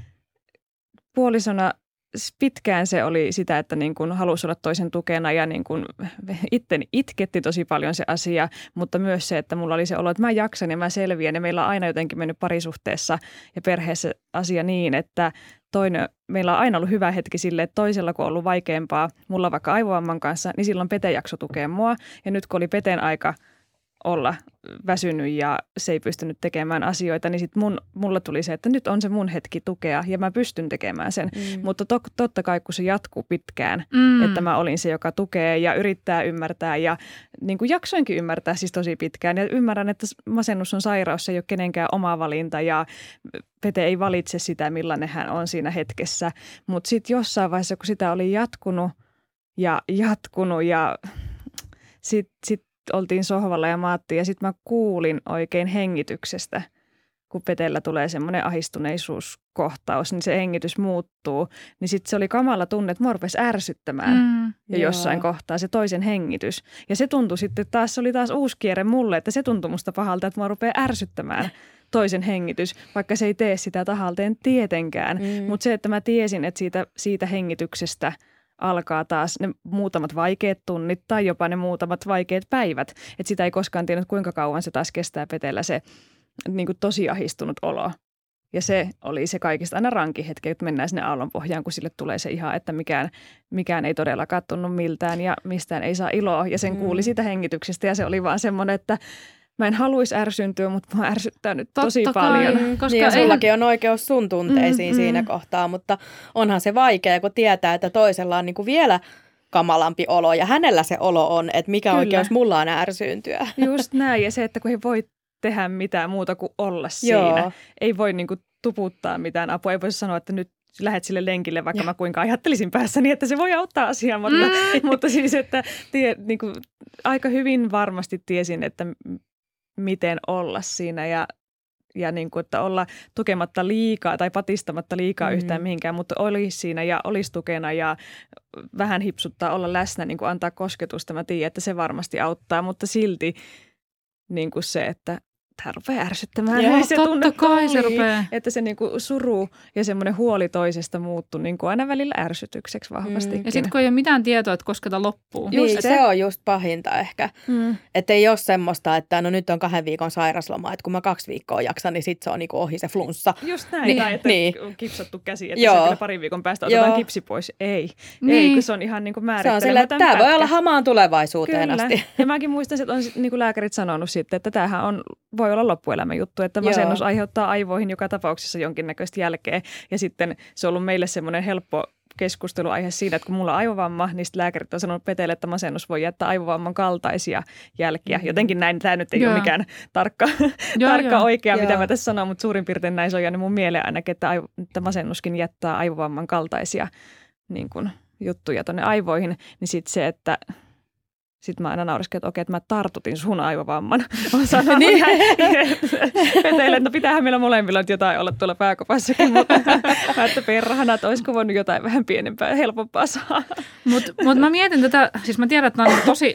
Speaker 4: puolisona pitkään se oli sitä, että niin kuin halusi olla toisen tukena ja niin kuin itteni itketti tosi paljon se asia, mutta myös se, että mulla oli se olo, että mä jaksan ja mä selviän ja meillä on aina jotenkin mennyt parisuhteessa ja perheessä asia niin, että toinen, meillä on aina ollut hyvä hetki sille, että toisella kun on ollut vaikeampaa, mulla vaikka aivovamman kanssa, niin silloin Pete jakso tukea mua ja nyt kun oli Peten aika olla väsynyt ja se ei pystynyt tekemään asioita, niin sitten mun, mulla tuli se, että nyt on se mun hetki tukea ja mä pystyn tekemään sen. Mm. Mutta to, totta kai, kun se jatkuu pitkään, mm. että mä olin se, joka tukee ja yrittää ymmärtää ja niin kuin jaksoinkin ymmärtää siis tosi pitkään. Ja ymmärrän, että masennus on sairaus, se ei ole kenenkään oma valinta ja Pete ei valitse sitä, millainen hän on siinä hetkessä. Mutta sitten jossain vaiheessa, kun sitä oli jatkunut ja jatkunut ja sitten sit oltiin sohvalla ja maattiin ja sitten mä kuulin oikein hengityksestä, kun Petellä tulee semmoinen ahistuneisuuskohtaus, niin se hengitys muuttuu. Niin sitten se oli kamala tunne, että mua rupesi ärsyttämään mm, ja joo. jossain kohtaa se toisen hengitys. Ja se tuntui sitten taas, se oli taas uusi kierre mulle, että se tuntui musta pahalta, että mua rupeaa ärsyttämään toisen hengitys, vaikka se ei tee sitä tahalteen tietenkään. Mm. Mutta se, että mä tiesin, että siitä, siitä hengityksestä alkaa taas ne muutamat vaikeat tunnit tai jopa ne muutamat vaikeat päivät. Että sitä ei koskaan tiennyt, kuinka kauan se taas kestää Petellä se niin kuin tosi ahistunut olo. Ja se oli se kaikista aina rankin hetki, että mennään sinne aallonpohjaan, kun sille tulee se ihan, että mikään, mikään ei todellakaan tunnu miltään ja mistään ei saa iloa. Ja sen mm. kuuli siitä hengityksestä ja se oli vaan semmoinen, että mä en haluaisi ärsyntyä, mutta mä ärsyttää nyt tosi Totta paljon.
Speaker 3: Kai, koska niin, ja sullakin ei on oikeus sun tunteisiin mm, siinä mm. kohtaa, mutta onhan se vaikea, kun tietää, että toisella on niin kuin vielä kamalampi olo ja hänellä se olo on, että mikä Kyllä. oikeus mulla on ärsyyntyä.
Speaker 4: Just näin, ja se, että kun ei voi tehdä mitään muuta kuin olla siinä. Joo. Ei voi niin kuin tuputtaa mitään apua, ei voi sanoa, että nyt lähet sille lenkille, vaikka ja. mä kuinka ajattelisin päässäni, että se voi auttaa asiaa, mutta, mm. mutta siis, että tie, niin kuin, aika hyvin varmasti tiesin, että miten olla siinä ja, ja niin kuin, että olla tukematta liikaa tai patistamatta liikaa mm. yhtään mihinkään, mutta olisi siinä ja olisi tukena ja vähän hipsuttaa, olla läsnä, niin kuin antaa kosketusta. Mä tiedän, että se varmasti auttaa, mutta silti niin kuin se, että tämä rupeaa ärsyttämään.
Speaker 2: Joo,
Speaker 4: se
Speaker 2: totta kai se rupeaa.
Speaker 4: Että se niin kuin suru ja semmoinen huoli toisesta muuttui niin kuin aina välillä ärsytykseksi vahvastikin. Mm.
Speaker 2: Ja sitten kun ei ole mitään tietoa, että koska tämä loppuu.
Speaker 3: Niin, se. se on just pahinta ehkä. Mm. Että ei ole semmoista, että no nyt on kahden viikon sairasloma, että kun mä kaksi viikkoa jaksan, niin sitten se on niin kuin ohi se flunssa.
Speaker 4: Just näin. Niin, tai että niin. on kipsattu käsi, että se parin viikon päästä otetaan Joo. kipsi pois. Ei. Niin. Ei, kun se on ihan niin kuin määrittelemätön. Se on silleen, että tämä voi olla hamaan tulevaisuuteen
Speaker 3: Kyllä.
Speaker 4: asti. Ja mäkin muistan, että on niin kuin lääkärit sanonut sitten, että tämähän on, voi olla loppuelämän juttu, että masennus Joo. aiheuttaa aivoihin joka tapauksessa jonkinnäköistä jälkeä. Ja sitten se on ollut meille semmoinen helppo keskusteluaihe siinä, että kun mulla on aivovamma, niin sitten lääkärit on sanonut Petelle, että masennus voi jättää aivovamman kaltaisia jälkiä. Mm. Jotenkin näin, tämä nyt ei Joo. ole mikään tarkka, Joo, tarkka jo. oikea, Joo. mitä mä tässä sanon, mutta suurin piirtein näin se on jäänyt mun mieleen ainakin, että, aivo, että masennuskin jättää aivovamman kaltaisia niin kuin, juttuja tuonne aivoihin. Niin sitten se, että sitten mä aina nauriskin, että okei, että mä tartutin sun aivovamman. Mä sanon niin. Peteille, että no pitäähän meillä molemmilla nyt jotain olla tuolla pääkopassakin, mutta mä että perhana, että olisiko voinut jotain vähän pienempää ja helpompaa saa.
Speaker 2: Mutta mut mä mietin tätä, siis mä tiedän, että tämä on tosi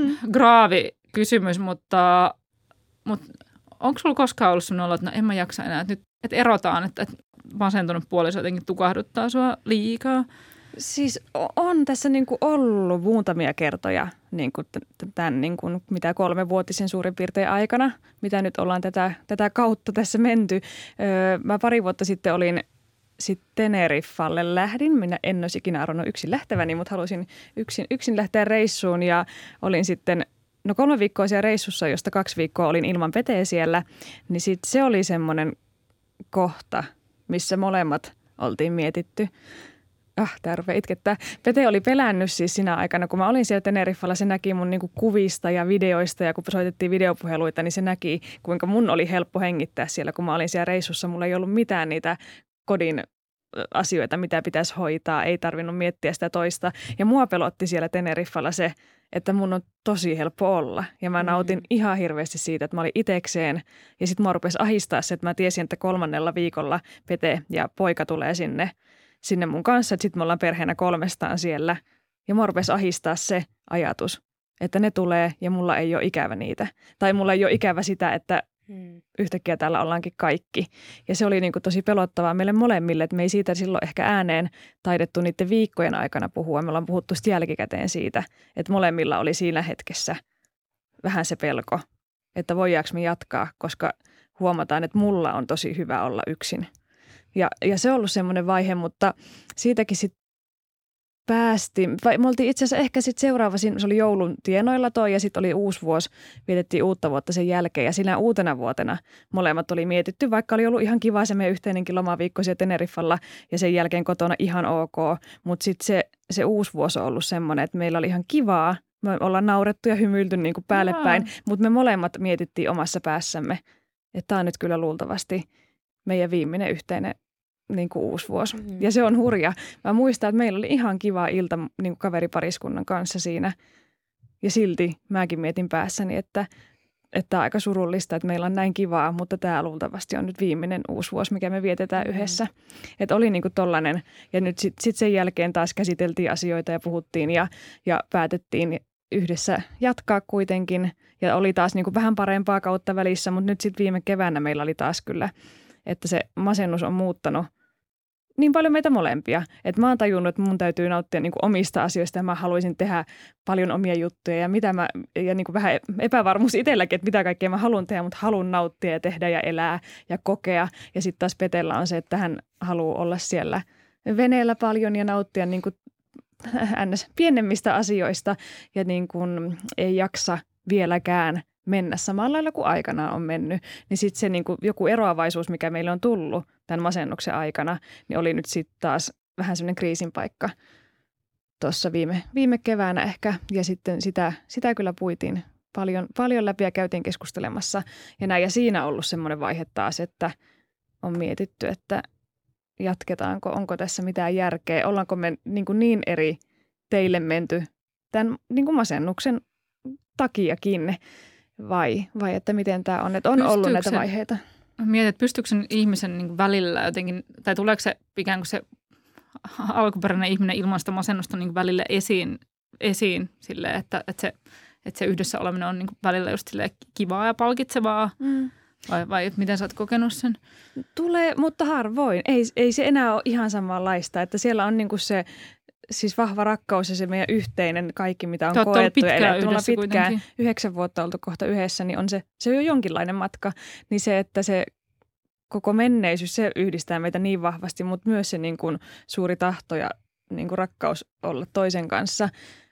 Speaker 2: graavi kysymys, mutta, mutta onko sulla koskaan ollut sellainen olo, että no en mä jaksa enää, että nyt että erotaan, että, että masentunut puoliso jotenkin tukahduttaa sua liikaa?
Speaker 4: Siis on tässä niin kuin ollut muutamia kertoja niin kuin tämän niin kuin mitä kolmevuotisen suurin piirtein aikana, mitä nyt ollaan tätä, tätä kautta tässä menty. Öö, mä pari vuotta sitten olin sitten Teneriffalle lähdin. Minä en olisi ikinä arvannut yksin lähteväni, mutta halusin yksin, yksin lähteä reissuun ja olin sitten no kolme viikkoa siellä reissussa, josta kaksi viikkoa olin ilman Peteä siellä. Niin sitten se oli semmoinen kohta, missä molemmat oltiin mietitty. ah, tää rupeaa itkettää. Pete oli pelännyt siis sinä aikana, kun mä olin siellä Teneriffalla, se näki mun niinku kuvista ja videoista ja kun soitettiin videopuheluita, niin se näki, kuinka mun oli helppo hengittää siellä, kun mä olin siellä reissussa. Mulla ei ollut mitään niitä kodin asioita, mitä pitäisi hoitaa, ei tarvinnut miettiä sitä toista. Ja mua pelotti siellä Teneriffalla se, että mun on tosi helppo olla. Ja mä nautin mm. ihan hirveästi siitä, että mä olin itekseen. Ja sitten mua rupesi ahistaa se, että mä tiesin, että kolmannella viikolla Pete ja poika tulee sinne, sinne mun kanssa. Että sitten me ollaan perheenä kolmestaan siellä. Ja mua rupesi ahistaa se ajatus, että ne tulee ja mulla ei ole ikävä niitä. Tai mulla ei ole ikävä sitä, että Hmm. yhtäkkiä täällä ollaankin kaikki. Ja se oli niin kuin tosi pelottavaa meille molemmille, että me ei siitä silloin ehkä ääneen taidettu niiden viikkojen aikana puhua. Me ollaan puhuttu sitten jälkikäteen siitä, että molemmilla oli siinä hetkessä vähän se pelko, että voidaanko me jatkaa, koska huomataan, että mulla on tosi hyvä olla yksin. Ja, ja se on ollut semmoinen vaihe, mutta siitäkin sitten päästiin. Me oltiin itse asiassa ehkä sitten seuraava, se oli joulun tienoilla toi ja sitten oli uusi vuosi, vietettiin uutta vuotta sen jälkeen ja siinä uutena vuotena molemmat oli mietitty, vaikka oli ollut ihan kiva se meidän yhteinenkin lomaviikko siellä Teneriffalla ja sen jälkeen kotona ihan ok, mutta sitten se, se uusi vuosi on ollut semmoinen, että meillä oli ihan kivaa, me ollaan naurettu ja hymyilty niin kuin päälle päin, mutta me molemmat mietittiin omassa päässämme, että tämä on nyt kyllä luultavasti meidän viimeinen yhteinen niin kuin uusi vuosi. Mm-hmm. Ja se on hurja. Mä muistan, että meillä oli ihan kiva ilta niin kuin kaveripariskunnan kanssa siinä. Ja silti mäkin mietin päässäni, että että on aika surullista, että meillä on näin kivaa, mutta tämä luultavasti on nyt viimeinen uusi vuosi, mikä me vietetään mm-hmm. yhdessä. Että oli niin kuin tollainen. Ja nyt sitten sit sen jälkeen taas käsiteltiin asioita ja puhuttiin ja, ja päätettiin yhdessä jatkaa kuitenkin. Ja oli taas niin kuin vähän parempaa kautta välissä, mutta nyt sitten viime keväänä meillä oli taas kyllä, että se masennus on muuttanut niin paljon meitä molempia. Että mä oon tajunnut, että mun täytyy nauttia niin kuin omista asioista ja mä haluaisin tehdä paljon omia juttuja ja, mitä mä, ja niin kuin vähän epävarmuus itselläkin, että mitä kaikkea mä haluan tehdä, mutta haluan nauttia ja tehdä ja elää ja kokea. Ja sitten taas Petellä on se, että hän haluaa olla siellä veneellä paljon ja nauttia niin kuin ns. Pienemmistä asioista ja niin kuin ei jaksa vieläkään mennä samalla lailla kuin aikanaan on mennyt, niin sitten se niin kuin joku eroavaisuus, mikä meille on tullut tämän masennuksen aikana, niin oli nyt sitten taas vähän semmoinen kriisin paikka tuossa viime, viime keväänä ehkä. Ja sitten sitä, sitä kyllä puitiin paljon, paljon läpi ja käytiin keskustelemassa. Ja näin, ja siinä on ollut semmoinen vaihe taas, että on mietitty, että jatketaanko, onko tässä mitään järkeä, ollaanko me niin, kuin niin eri teille menty tämän niin kuin masennuksen takiakin. Vai, vai että miten tämä on, että on pystyykö ollut näitä vaiheita?
Speaker 2: Mietit, että pystyykö sen ihmisen niin välillä jotenkin, tai tuleeko se ikään kuin se alkuperäinen ihminen ilman sitä masennusta niin välillä esiin, esiin silleen, että, että, se, että se yhdessä oleminen on niin välillä just kivaa ja palkitsevaa? Mm. Vai, vai miten sä oot kokenut sen?
Speaker 4: Tulee, mutta harvoin. Ei, ei se enää ole ihan samanlaista, että siellä on niin kuin se siis vahva rakkaus ja se meidän yhteinen kaikki, mitä on
Speaker 2: Te
Speaker 4: koettu.
Speaker 2: Pitkään
Speaker 4: eli
Speaker 2: yhdessä
Speaker 4: pitkään,
Speaker 2: kuitenkin.
Speaker 4: Yhdeksän vuotta oltu kohta yhdessä, niin on se, se on jo jonkinlainen matka. Niin se, että se koko menneisyys, se yhdistää meitä niin vahvasti, mutta myös se niin kuin suuri tahto ja niin kuin rakkaus olla toisen kanssa.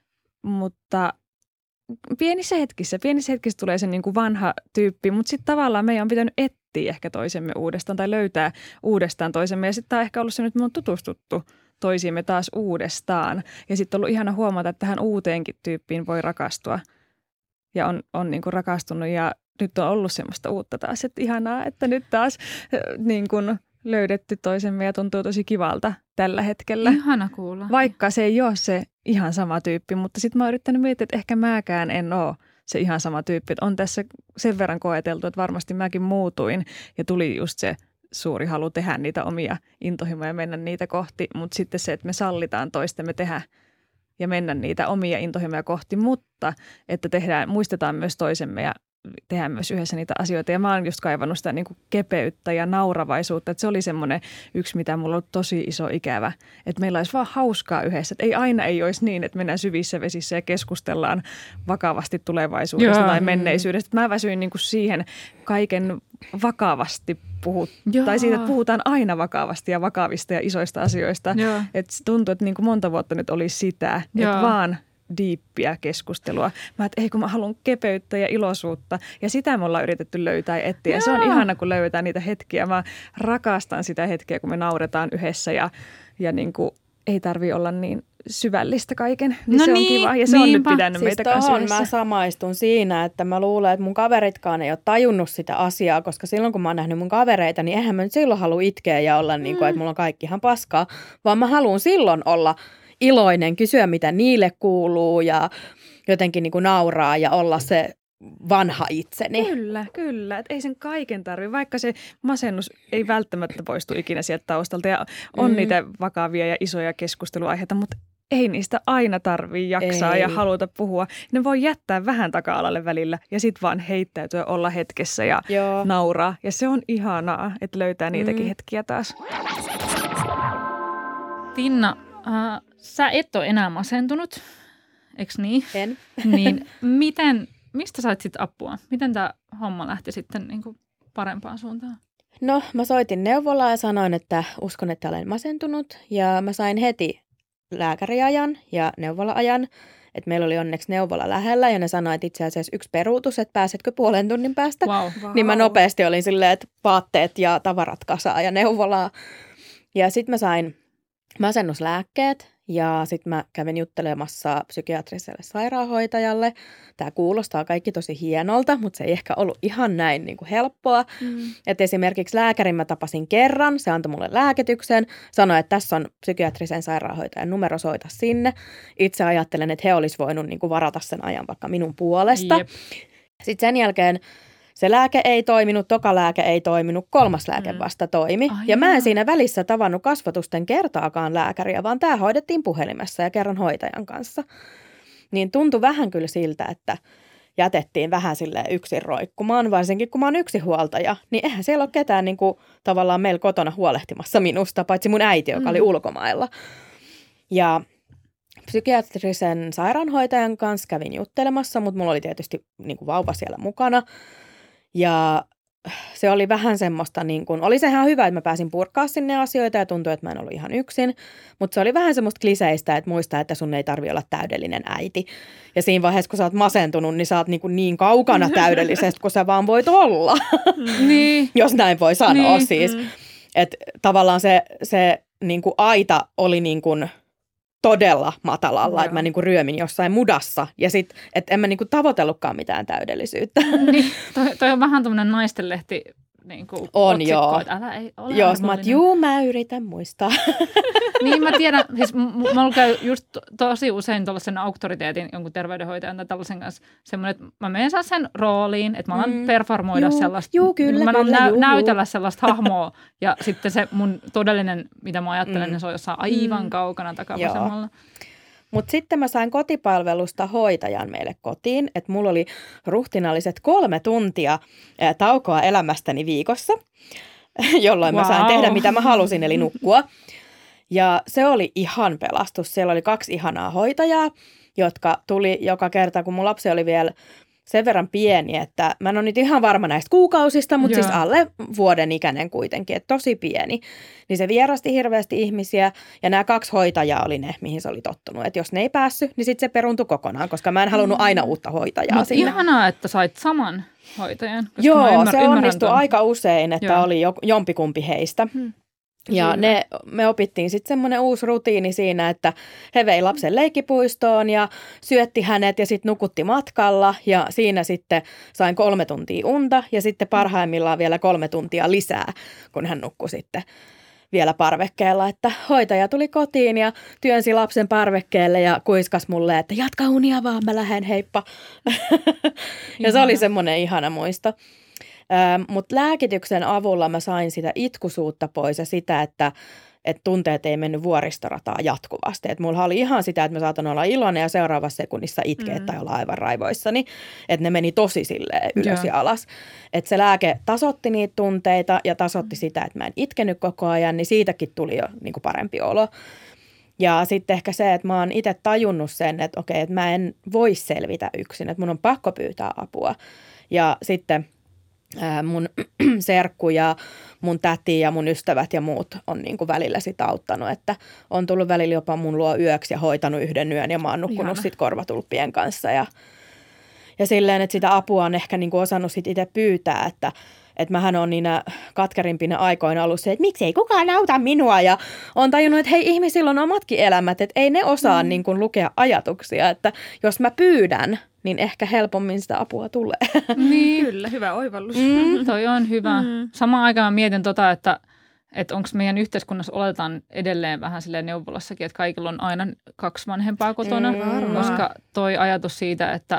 Speaker 4: Mutta pienissä hetkissä, pienissä hetkissä tulee se niin kuin vanha tyyppi, mutta sitten tavallaan meidän on pitänyt etsiä ehkä toisemme uudestaan tai löytää uudestaan toisemme. Ja sitten tämä on ehkä ollut se, että me on tutustuttu toisiimme taas uudestaan. Ja sitten on ollut ihana huomata, että tähän uuteenkin tyyppiin voi rakastua. Ja on, on niin kuin rakastunut ja nyt on ollut semmoista uutta taas, että ihanaa, että nyt taas niin kuin löydetty toisemme ja tuntuu tosi kivalta tällä hetkellä.
Speaker 2: Ihana kuulla.
Speaker 4: Vaikka se ei ole se ihan sama tyyppi, mutta sitten mä oon yrittänyt miettiä, että ehkä mäkään en ole se ihan sama tyyppi. Että on tässä sen verran koeteltu, että varmasti mäkin muutuin ja tuli just se suuri halu tehdä niitä omia intohimoja ja mennä niitä kohti, mutta sitten se, että me sallitaan toistemme tehdä ja mennä niitä omia intohimoja kohti, mutta että tehdään, muistetaan myös toisemme ja tehdään myös yhdessä niitä asioita. Ja mä oon just kaivannut sitä niin kuin kepeyttä ja nauravaisuutta, että se oli semmoinen yksi, mitä mulla on ollut tosi iso ikävä, että meillä olisi vaan hauskaa yhdessä, että ei aina ei olisi niin, että mennään syvissä vesissä ja keskustellaan vakavasti tulevaisuudesta Joo. tai menneisyydestä. Mä väsyin niin kuin siihen kaiken vakavasti puhut, tai siitä, että puhutaan aina vakavasti ja vakavista ja isoista asioista. Joo. Että tuntuu, että niin kuin monta vuotta nyt oli sitä, Joo. että vaan diippiä keskustelua. Mä että ei kun mä haluan kepeyttä ja iloisuutta ja sitä me ollaan yritetty löytää ja etsiä. Ja se on ihana, kun löydetään niitä hetkiä. Mä rakastan sitä hetkeä, kun me nauretaan yhdessä ja, ja niin kuin ei tarvi olla niin syvällistä kaiken. Niin
Speaker 2: No
Speaker 4: se
Speaker 2: niin,
Speaker 4: on kiva ja se
Speaker 2: niinpä.
Speaker 4: on nyt pitänyt
Speaker 3: Siis
Speaker 4: meitä kanssa
Speaker 3: tohon
Speaker 4: yhdessä.
Speaker 3: mä samaistun siinä, että mä luulen, että mun kaveritkaan ei ole tajunnut sitä asiaa, koska silloin kun mä oon nähnyt mun kavereita, niin eihän mä nyt silloin halua itkeä ja olla mm. niin kuin, että mulla on kaikki ihan paskaa, vaan mä haluan silloin olla iloinen, kysyä mitä niille kuuluu ja jotenkin niin kuin nauraa ja olla se vanha itseni.
Speaker 4: Kyllä, kyllä. Et ei sen kaiken tarvitse, vaikka se masennus ei välttämättä poistu ikinä sieltä taustalta ja on mm. niitä vakavia ja isoja keskusteluaiheita, mutta ei niistä aina tarvitse jaksaa ei. ja haluta puhua. Ne voi jättää vähän taka-alalle välillä ja sitten vaan heittäytyä, olla hetkessä ja Joo. nauraa. Ja se on ihanaa, että löytää niitäkin mm. hetkiä taas.
Speaker 2: Tinna, äh, sä et ole enää masentunut, eikö niin?
Speaker 3: En.
Speaker 2: Niin miten, mistä sait sitten apua? Miten tämä homma lähti sitten niin kuin parempaan suuntaan?
Speaker 3: No, mä soitin neuvolaan ja sanoin, että uskon, että olen masentunut. Ja mä sain heti lääkäriajan ja neuvola-ajan. Että meillä oli onneksi neuvola lähellä ja ne sanoi, että itse asiassa yksi peruutus, että pääsetkö puolen tunnin päästä.
Speaker 2: Wow. Wow.
Speaker 3: Niin mä nopeasti olin silleen, että vaatteet ja tavarat kasaan ja neuvolaa. Ja sitten mä sain masennuslääkkeet ja sitten mä kävin juttelemassa psykiatriselle sairaanhoitajalle. Tämä kuulostaa kaikki tosi hienolta, mutta se ei ehkä ollut ihan näin niin kuin helppoa. Mm. Että esimerkiksi lääkärin mä tapasin kerran, se antoi mulle lääkityksen, sanoi, että tässä on psykiatrisen sairaanhoitajan numero, soita sinne. Itse ajattelen, että he olisi voinut niin kuin varata sen ajan vaikka minun puolesta. Jep. Sitten sen jälkeen se lääke ei toiminut, toka lääke ei toiminut, kolmas lääke mm. vasta toimi. Ai ja mä en siinä välissä tavannut kasvatusten kertaakaan lääkäriä, vaan tämä hoidettiin puhelimessa ja kerran hoitajan kanssa. Niin tuntui vähän kyllä siltä, että jätettiin vähän silleen yksin roikkumaan, varsinkin kun mä oon yksinhuoltaja. Niin eihän siellä ole ketään niin kuin, tavallaan meillä kotona huolehtimassa minusta, paitsi mun äiti, joka mm. oli ulkomailla. Ja psykiatrisen sairaanhoitajan kanssa kävin juttelemassa, mutta mulla oli tietysti niin kuin vauva siellä mukana. Ja se oli vähän semmoista, niin kuin, oli se ihan hyvä, että mä pääsin purkaa sinne asioita ja tuntui, että mä en ollut ihan yksin. Mutta se oli vähän semmoista kliseistä, että muista, että sun ei tarvitse olla täydellinen äiti. Ja siinä vaiheessa, kun sä oot masentunut, niin sä oot niin, kuin niin kaukana täydellisestä, kun sä vaan voit olla. Niin. Jos näin voi sanoa niin. siis. Että tavallaan se, se niin kuin aita oli niin kuin todella matalalla, että mä niinku ryömin jossain mudassa ja sit, että en mä niinku tavoitellutkaan mitään täydellisyyttä.
Speaker 2: Niin, toi, toi on vähän tommonen naistenlehti niinku
Speaker 3: on
Speaker 2: otsikko,
Speaker 3: joo.
Speaker 2: Että älä ei ole
Speaker 3: joo, mä oot, juu, mä yritän muistaa. Niin mä tiedän, siis m- mulla käy just to, tosi usein tuollaisen auktoriteetin jonkun terveydenhoitajan tai tällaisen kanssa semmoinen, että mä menen sen rooliin, että mä alan mm. performoida juu, sellaista, juu, kyllä,
Speaker 2: mä alan
Speaker 3: kyllä,
Speaker 2: nä-
Speaker 3: juu,
Speaker 2: näytellä sellaista hahmoa ja sitten se mun todellinen, mitä mä ajattelen, mm. niin se on jossain aivan mm. kaukana takavasemmalla.
Speaker 3: Mutta sitten mä sain kotipalvelusta hoitajan meille kotiin, että mulla oli ruhtinalliset kolme tuntia ää, taukoa elämästäni viikossa, jolloin wow. mä sain tehdä mitä mä halusin, eli nukkua. Ja se oli ihan pelastus. Siellä oli kaksi ihanaa hoitajaa, jotka tuli joka kerta, kun mun lapsi oli vielä sen verran pieni, että mä en ole nyt ihan varma näistä kuukausista, mutta Joo. siis alle vuoden ikäinen kuitenkin, että tosi pieni. Niin se vierasti hirveästi ihmisiä ja nämä kaksi hoitajaa oli ne, mihin se oli tottunut. Että jos ne ei päässyt, niin sitten se peruntui kokonaan, koska mä en halunnut aina uutta hoitajaa
Speaker 2: Mut
Speaker 3: sinne.
Speaker 2: Ihanaa, että sait saman hoitajan.
Speaker 3: Joo,
Speaker 2: ymmär,
Speaker 3: se onnistui aika usein, että Joo. oli jompikumpi heistä. Hmm. Ja ne, me opittiin sitten semmoinen uusi rutiini siinä, että he vei lapsen leikkipuistoon ja syötti hänet ja sitten nukutti matkalla. Ja siinä sitten sain kolme tuntia unta ja sitten parhaimmillaan vielä kolme tuntia lisää, kun hän nukkui sitten vielä parvekkeella. Että hoitaja tuli kotiin ja työnsi lapsen parvekkeelle ja kuiskas mulle, että jatka unia vaan, mä lähden, heippa. Ja se oli semmoinen ihana muisto. Ähm, mutta lääkityksen avulla mä sain sitä itkusuutta pois ja sitä, että et tunteet ei mennyt vuoristorataa jatkuvasti. Et mulla oli ihan sitä, että mä saatan olla iloinen ja seuraavassa sekunnissa itkeä mm. tai olla aivan raivoissani. Että ne meni tosi silleen ylös ja alas. Että se lääke tasoitti niitä tunteita ja tasoitti mm. sitä, että mä en itkenyt koko ajan, niin siitäkin tuli jo niin kuin parempi olo. Ja sitten ehkä se, että mä oon itse tajunnut sen, että okei, että mä en voi selvitä yksin, että mun on pakko pyytää apua. Ja sitten mun serkku ja mun täti ja mun ystävät ja muut on niin kuin välillä sitä auttanut, että on tullut välillä jopa mun luo yöksi ja hoitanut yhden yön ja mä oon nukkunut sit korvatulppien kanssa ja, ja silleen, että sitä apua on ehkä niin kuin osannut sit itse pyytää, että, että mähän on niinä katkerimpina aikoina ollut se, että miksi ei kukaan auta minua. Ja on tajunnut, että hei, ihmisillä on omatkin elämät, että ei ne osaa mm. niin kuin lukea ajatuksia. Että jos mä pyydän, niin ehkä helpommin sitä apua tulee.
Speaker 4: Niin, kyllä, hyvä oivallus.
Speaker 2: Mm, toi on hyvä.
Speaker 4: Mm.
Speaker 2: Samaan aikaan mietin tota, että että onko meidän yhteiskunnassa oletetaan edelleen vähän silleen neuvolassakin, että kaikilla on aina kaksi vanhempaa kotona,
Speaker 3: Mm.
Speaker 2: koska toi ajatus siitä, että,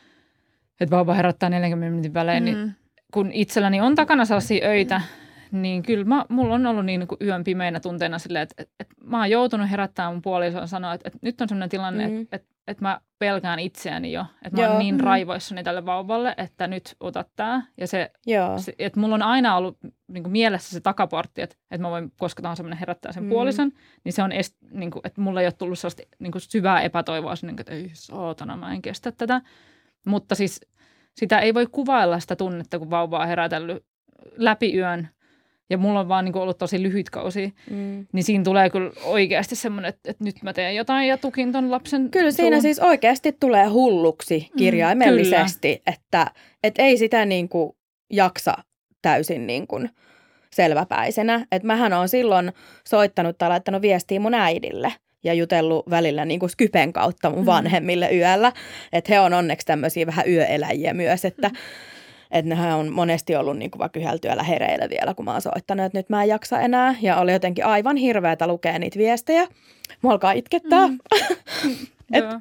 Speaker 2: että vauva herättää neljänkymmenen minuutin välein, mm. niin kun itselläni on takana sellaisia öitä, niin kyllä mä, mulla on ollut niin kuin yön pimeinä tunteina silleen, että, että, että mä oon joutunut herättämään mun puolisoon sanoa, että, että nyt on sellainen tilanne, mm. että, että, että mä pelkään itseäni jo, että mä
Speaker 3: Joo.
Speaker 2: oon niin
Speaker 3: Mm.
Speaker 2: raivoissani tälle vauvalle, että nyt otat tää. Ja se,
Speaker 3: Joo.
Speaker 2: se että mulla on aina ollut niin kuin mielessä se takaportti, että, että mä voin koska tahansa mennä herättää sen mm. puolison, niin se on, est, niin kuin, että mulla ei ole tullut sellaista niin kuin syvää epätoivoa, niin että ei saatana, mä en kestä tätä. Mutta siis sitä ei voi kuvailla sitä tunnetta, kun vauva on herätellyt läpi yön, ja mulla on vaan niin kuin ollut tosi lyhyt kausi, mm. niin siinä tulee kyllä oikeasti semmoinen, että, että nyt mä teen jotain ja tukin ton lapsen
Speaker 3: Kyllä siinä
Speaker 2: suun.
Speaker 3: siis oikeasti tulee hulluksi kirjaimellisesti, mm, että, että ei sitä niin kuin jaksa täysin niin kuin selväpäisenä. Että mähän olen silloin soittanut tai laittanut viestiä mun äidille ja jutellut välillä niin kuin Skypen kautta mun vanhemmille yöllä. Että he on onneksi tämmöisiä vähän yöeläjiä myös, että mm. Että nehän on monesti ollut niin kuin vaikka yhdellä työllä hereillä vielä, kun mä oon soittanut, että nyt mä en jaksa enää. Ja oli jotenkin aivan hirveätä lukea niitä viestejä. Mua alkaa itkettää. Mm. että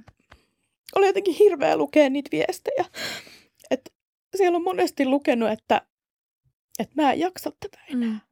Speaker 3: oli jotenkin hirveä lukea niitä viestejä. Että siellä on monesti lukenut, että, että mä en jaksa tätä enää. Mm.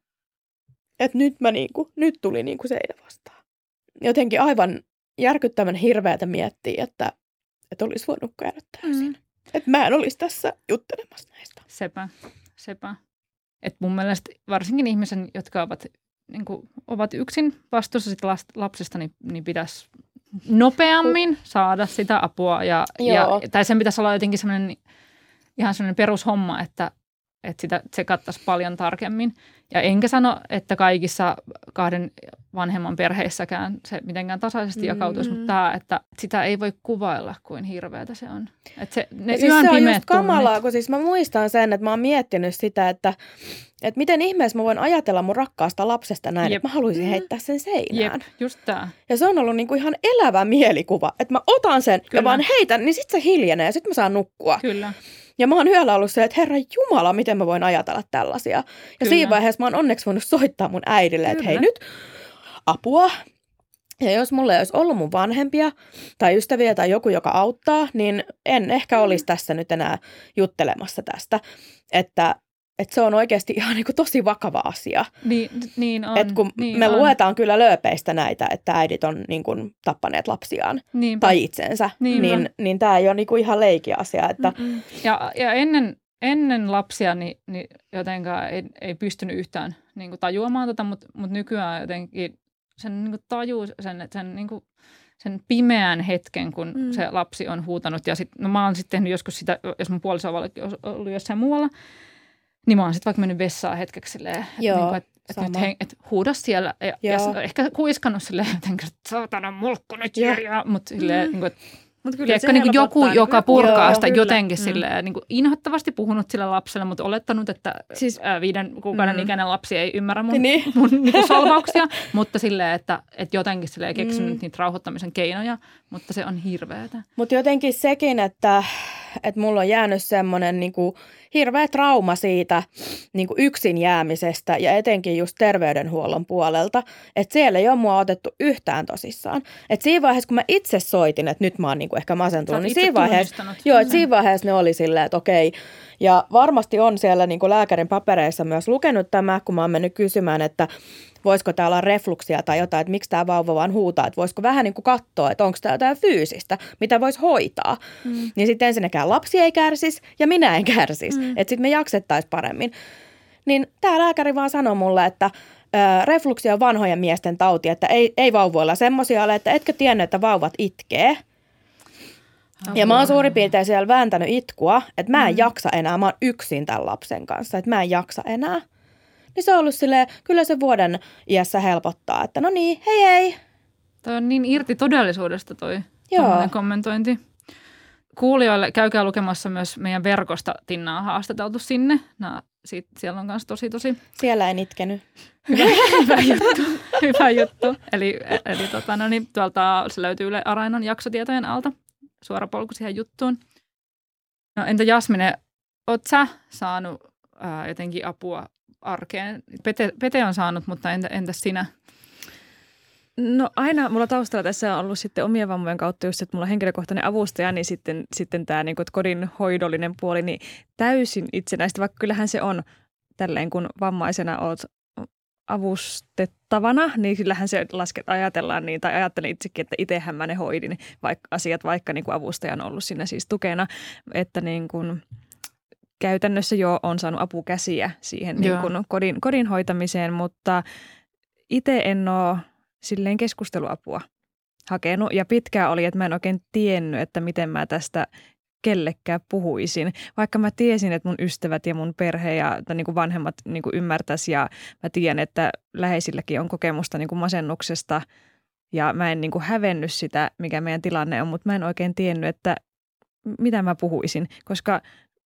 Speaker 3: Että nyt, mä niinku, nyt tuli niinku seinä vastaan. Jotenkin aivan järkyttävän hirveätä miettiä, että, että olisi voinut käydä täysin. Mm. Että mä en olisi tässä juttelemassa näistä.
Speaker 2: Sepä, sepä. Että mun mielestä varsinkin ihmisen, jotka ovat, niin kuin, ovat yksin vastuussa sitä lapsesta, niin, niin pitäisi nopeammin saada sitä apua. Ja, ja, tai sen pitäisi olla jotenkin semmoinen ihan semmoinen perushomma, että, että sitä tsekattaisiin paljon tarkemmin. Ja enkä sano, että kaikissa kahden vanhemman perheissäkään se mitenkään tasaisesti jakautuisi, mm. mutta tämä, että sitä ei voi kuvailla, kuin hirveätä se on. Että se, ne
Speaker 3: siis
Speaker 2: yön
Speaker 3: se on
Speaker 2: pimeät
Speaker 3: just kamalaa,
Speaker 2: tunnit.
Speaker 3: kun siis mä muistan sen, että mä oon miettinyt sitä, että, että miten ihmeessä mä voin ajatella mun rakkaasta lapsesta näin, Jep. että mä haluaisin heittää sen seinään.
Speaker 2: Jep, just tää.
Speaker 3: Ja se on ollut niinku ihan elävä mielikuva, että mä otan sen Kyllä. ja vaan heitän, niin sit se hiljenee ja sit mä saan nukkua.
Speaker 2: Kyllä.
Speaker 3: Ja mä oon yöllä ollut se, että herra jumala, miten mä voin ajatella tällaisia. Ja Kyllä. siinä vaiheessa mä oon onneksi voinut soittaa mun äidille, että hei nyt apua. Ja jos mulla ei olisi ollut mun vanhempia tai ystäviä tai joku, joka auttaa, niin en ehkä olisi tässä nyt enää juttelemassa tästä. Että, että se on oikeasti ihan niin kuin tosi vakava asia.
Speaker 2: Niin, niin on.
Speaker 3: Että kun
Speaker 2: niin
Speaker 3: me
Speaker 2: on.
Speaker 3: luetaan kyllä lööpeistä näitä, että äidit on niin kuin tappaneet lapsiaan Niinpä. tai itsensä, Niinpä. niin, niin tämä ei ole niin kuin ihan leikki asia. Että
Speaker 2: ja, ja ennen, ennen lapsia niin, niin jotenkaan ei, ei pystynyt yhtään niin kuin tajuamaan tätä, mutta, mutta nykyään jotenkin sen niin kuin tajuu sen, että sen, niin kuin, sen pimeän hetken, kun mm. se lapsi on huutanut. Ja sit, no mä oon sitten tehnyt joskus sitä, jos mun puoliso on ollut jossain muualla, niin mä oon sitten vaikka mennyt vessaan hetkeksi silleen, että niin et, et nyt he, et huuda siellä. Ja, ja ehkä huiskannut silleen, että saatana mulkku nyt kirjaa, mutta silleen, mm. niin kuin, että Mut kyllä Tiedätkö, niin joku, joka purkaa joo, sitä kyllä. jotenkin mm. silleen, niin kuin inhottavasti puhunut sille lapselle, mutta olettanut, että siis, ää, viiden kuukauden mm. ikäinen lapsi ei ymmärrä mun, niin. mun niin kuin solvauksia, mutta silleen, että, että jotenkin silleen keksinyt mm. niitä rauhoittamisen keinoja, mutta se on hirveätä.
Speaker 3: Mutta jotenkin sekin, että, että mulla on jäänyt semmoinen niin kuin hirveä trauma siitä niin kuin yksin jäämisestä ja etenkin just terveydenhuollon puolelta, että siellä ei ole mua otettu yhtään tosissaan. Että siinä vaiheessa, kun mä itse soitin, että nyt mä oon niin kuin ehkä masentunut, niin siinä vaiheessa, joo, että siinä vaiheessa ne oli silleen, että okei. Ja varmasti on siellä niin kuin lääkärin papereissa myös lukenut tämä, kun mä oon mennyt kysymään, että voisiko tää olla refluksia tai jotain, että miksi tämä vauva vaan huutaa, että voisiko vähän niin kuin katsoa, että onko tämä jotain fyysistä, mitä voisi hoitaa. Mm. Niin sitten ensinnäkään lapsi ei kärsisi ja minä en kärsisi, mm. että sitten me jaksettaisiin paremmin. Niin tämä lääkäri vaan sanoi mulle, että ö, refluksia on vanhojen miesten tauti, että ei, ei vauvoilla semmoisia ole, että etkö tiennyt, että vauvat itkee. Apua. Ja mä oon suurin piirtein siellä vääntänyt itkua, että mä en mm. jaksa enää, mä oon yksin tämän lapsen kanssa, että mä en jaksa enää. Niin se on ollut silleen, kyllä se vuoden iässä helpottaa, että no niin, hei hei.
Speaker 2: Toi on niin irti todellisuudesta toi kommentointi. Kuulijoille käykää lukemassa myös meidän verkosta. Tinna on haastateltu sinne. Nämä sit siellä on myös tosi tosi...
Speaker 3: Siellä en itkenyt.
Speaker 2: Hyvä, hyvä juttu. Hyvä juttu. Eli, eli tota, no niin, tuolta se löytyy Yle Areenan jaksotietojen alta. Suora polku siihen juttuun. No entä Jasmine, oot sä saanut ää, jotenkin apua arkeen? Pete, Pete on saanut, mutta entä, entäs sinä?
Speaker 4: No aina mulla taustalla tässä on ollut sitten omien vammojen kautta just, että mulla on henkilökohtainen avustaja, niin sitten, sitten tämä niin kuin, kodin hoidollinen puoli niin täysin itsenäistä, vaikka kyllähän se on tälleen, kun vammaisena oot avustettavana, niin kyllähän se lasket, ajatellaan niin, tai ajattelen itsekin, että itsehän mä ne hoidin vaikka, asiat, vaikka niin kuin avustaja on ollut siinä siis tukena, että niin kuin, käytännössä jo on saanut apukäsiä siihen niin kuin, kodin, kodin hoitamiseen, mutta itse en ole silleen keskusteluapua hakenut ja pitkään oli, että mä en oikein tiennyt, että miten mä tästä kellekään puhuisin. Vaikka mä tiesin, että mun ystävät ja mun perhe ja niin kuin vanhemmat niin kuin ymmärtäisi ja mä tiedän, että läheisilläkin on kokemusta niin kuin masennuksesta ja mä en niin kuin hävennyt sitä, mikä meidän tilanne on, mutta mä en oikein tiennyt, että mitä mä puhuisin, koska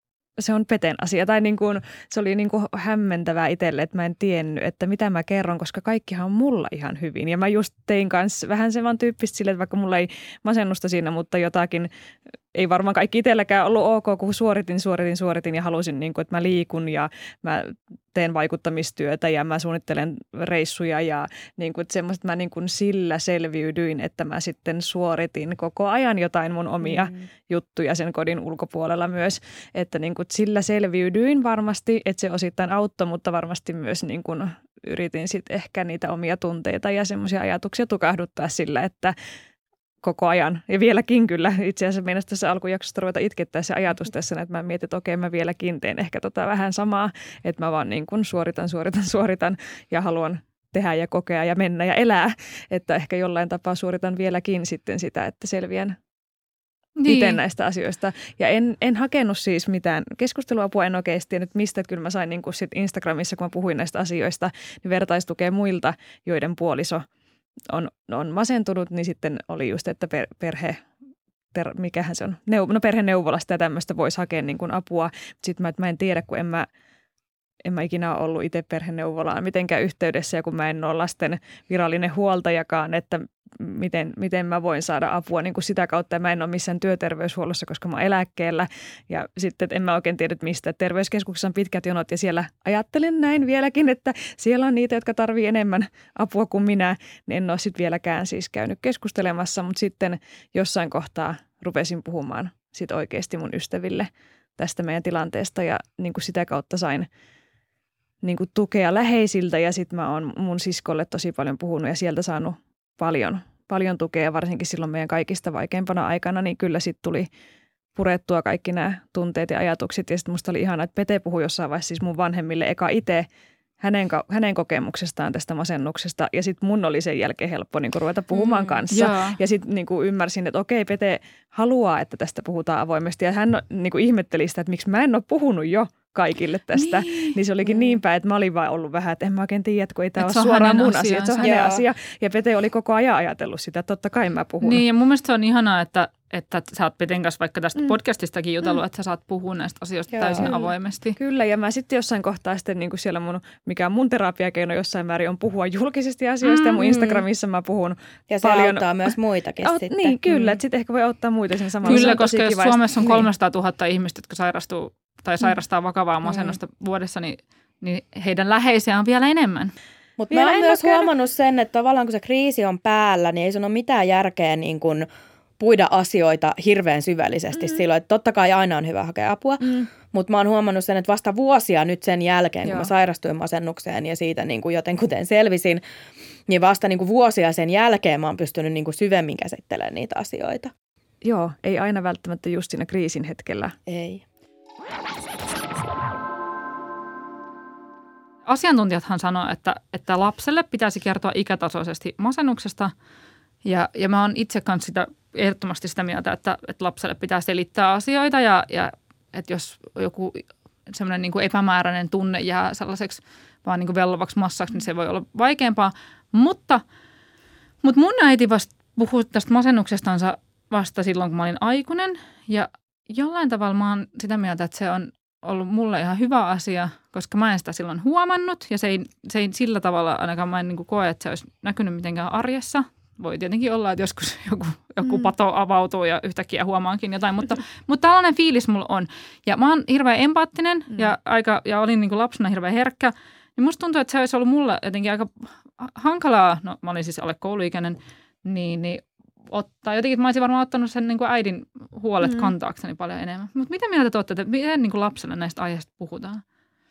Speaker 4: se on Peten asia. Tai niin kuin, se oli niin kuin hämmentävää itselle, että mä en tiennyt, että mitä mä kerron, koska kaikkihan on mulla ihan hyvin. Ja mä just tein kanssa vähän sen vaan tyyppistä sille, että vaikka mulla ei masennusta siinä, mutta jotakin, ei varmaan kaikki itselläkään ollut ok, kun suoritin, suoritin, suoritin ja halusin, niin kuin, että mä liikun ja mä teen vaikuttamistyötä ja mä suunnittelen reissuja ja niin kuin, semmoista mä niin kuin sillä selviydyin, että mä sitten suoritin koko ajan jotain mun omia mm. juttuja sen kodin ulkopuolella myös, että niin kuin sillä selviydyin varmasti, että se osittain auttoi, mutta varmasti myös niin kuin yritin sitten ehkä niitä omia tunteita ja semmoisia ajatuksia tukahduttaa sillä, että koko ajan. Ja vieläkin kyllä. Itse asiassa meinas tässä alkujaksossa ruveta itkettää se ajatus tässä, että mä mietin, että okei, mä vieläkin teen ehkä tota vähän samaa, että mä vaan niin kuin suoritan, suoritan, suoritan ja haluan tehdä ja kokea ja mennä ja elää. Että ehkä jollain tapaa suoritan vieläkin sitten sitä, että selviän niin itse näistä asioista. Ja en, en hakenut siis mitään keskusteluapua, en oikein tiennyt mistä, että kyllä mä sain niin kuin sit Instagramissa, kun mä puhuin näistä asioista, niin vertaistukea muilta, joiden puoliso on, on masentunut, niin sitten oli just, että per, perhe, ter, mikähän se on, Neu, no perheneuvolasta ja tämmöistä voisi hakea niin kuin apua. Sitten mä, että mä en tiedä, kun en mä, en mä ikinä ole ollut itse perheneuvolaan mitenkään yhteydessä ja kun mä en ole lasten virallinen huoltajakaan, että miten, miten mä voin saada apua niin kuin sitä kautta. Ja mä en ole missään työterveyshuollossa, koska mä oon eläkkeellä. Ja sitten en mä oikein tiedä mistä. Terveyskeskuksessa on pitkät jonot ja siellä ajattelen näin vieläkin, että siellä on niitä, jotka tarvii enemmän apua kuin minä. Niin en ole sitten vieläkään siis käynyt keskustelemassa, mutta sitten jossain kohtaa rupesin puhumaan sit oikeasti mun ystäville tästä meidän tilanteesta ja niin kuin sitä kautta sain niin kuin tukea läheisiltä ja sitten mä oon mun siskolle tosi paljon puhunut ja sieltä saanut paljon, paljon tukea, varsinkin silloin meidän kaikista vaikeimpana aikana, niin kyllä sitten tuli purettua kaikki nämä tunteet ja ajatukset. Ja sitten musta oli ihana, että Pete puhui jossain vaiheessa siis mun vanhemmille eka itse hänen, hänen kokemuksestaan tästä masennuksesta. Ja sitten mun oli sen jälkeen helppo niin kuin ruveta puhumaan mm, kanssa. Joo. Ja sitten niin kuin ymmärsin, että okei, Pete haluaa, että tästä puhutaan avoimesti. Ja hän niin kuin ihmetteli sitä, että miksi mä en ole puhunut jo kaikille tästä. Niin, niin se olikin mm. niin päin, että mä olin vaan ollut vähän, että en mä oikein tiedä, että kun ei tämä ole suoraan mun asia, asia että se on hänen Joo. asia. Ja Pete oli koko ajan ajatellut sitä, että totta kai mä puhun.
Speaker 2: Niin ja mun mielestä se on ihanaa, että, että sä oot Peten kanssa vaikka tästä mm. podcastistakin jutellut, mm. että sä saat puhua näistä asioista Joo. täysin avoimesti.
Speaker 4: Kyllä ja mä sitten jossain kohtaa sitten niin kuin siellä mun, mikä on mun terapiakeino jossain määrin on puhua julkisesti asioista mm. ja mun Instagramissa mä puhun
Speaker 3: ja se paljon. Auttaa myös muitakin
Speaker 4: Aut,
Speaker 3: sitten.
Speaker 4: Niin kyllä, mm. että sitten ehkä voi auttaa muita sen samalla.
Speaker 2: Kyllä, koska jos Suomessa on kolmesataatuhatta niin. ihmistä, jotka sairastuu tai sairastaa vakavaa masennusta mm. vuodessa, niin, niin heidän läheisiä on vielä enemmän.
Speaker 3: Mutta mä oon myös huomannut sen, että tavallaan kun se kriisi on päällä, niin ei sun ole mitään järkeä niin kun puida asioita hirveän syvällisesti mm. silloin. Että totta kai aina on hyvä hakea apua, mm. mutta mä oon huomannut sen, että vasta vuosia nyt sen jälkeen, Joo. kun mä sairastuin masennukseen ja siitä niin kuin jotenkuten selvisin, niin vasta niin kuin vuosia sen jälkeen mä oon pystynyt niin kuin syvemmin käsittelemään niitä asioita.
Speaker 4: Joo, ei aina välttämättä just siinä kriisin hetkellä.
Speaker 3: Ei.
Speaker 2: Asiantuntijathan sanoo, että, että lapselle pitäisi kertoa ikätasoisesti masennuksesta ja, ja mä oon itse kanssa sitä, ehdottomasti sitä mieltä, että, että lapselle pitää selittää asioita ja, ja että jos joku semmoinen niin kuin epämääräinen tunne jää sellaiseksi vaan niin kuin vellovaksi massaksi, niin se voi olla vaikeampaa. Mutta, mutta mun äiti vasta puhui tästä masennuksestansa vasta silloin, kun mä olin aikuinen ja jollain tavalla mä oon sitä mieltä, että se on ollut mulle ihan hyvä asia, koska mä en sitä silloin huomannut ja se ei, se ei sillä tavalla ainakaan mä en niin kuin koe, että se olisi näkynyt mitenkään arjessa. Voi tietenkin olla, että joskus joku, joku mm. pato avautuu ja yhtäkkiä huomaankin jotain, mutta, mutta tällainen fiilis mulla on. Ja mä oon hirveän empaattinen mm. ja, aika, ja olin niin kuin lapsena hirveän herkkä. Niin musta tuntuu, että se olisi ollut mulle jotenkin aika hankalaa, no mä olin siis alle kouluikäinen, niin, niin ottaa. Jotenkin mä olisin varmaan ottanut sen niin kuin äidin huolet mm. kantaakseni paljon enemmän. Mutta mitä mieltä te olette, että miten niin kuin lapselle näistä aiheista puhutaan?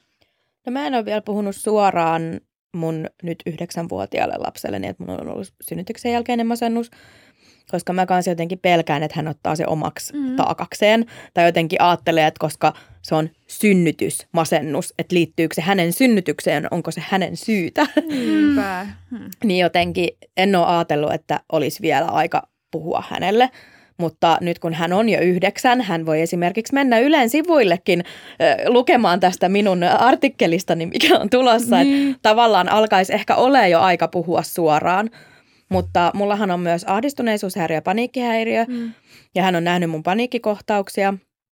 Speaker 3: No mä en ole vielä puhunut suoraan mun nyt yhdeksänvuotiaalle lapselle, niin että mun on ollut synnytyksen jälkeinen masennus, koska mä kanssa jotenkin pelkään, että hän ottaa se omaksi mm. taakakseen. Tai jotenkin ajattelee, että koska se on synnytysmasennus, että liittyykö se hänen synnytykseen, onko se hänen syytä.
Speaker 4: Niinpä.
Speaker 3: Mm. Niin jotenkin en ole ajatellut, että olisi vielä aika puhua hänelle. Mutta nyt kun hän on jo yhdeksän, hän voi esimerkiksi mennä Ylen sivuillekin äh, lukemaan tästä minun artikkelistani, mikä on tulossa. Niin. Että tavallaan alkaisi ehkä ole jo aika puhua suoraan. Mutta mullahan on myös ahdistuneisuushäiriö ja paniikkihäiriö. Mm. Ja hän on nähnyt mun paniikkikohtauksia.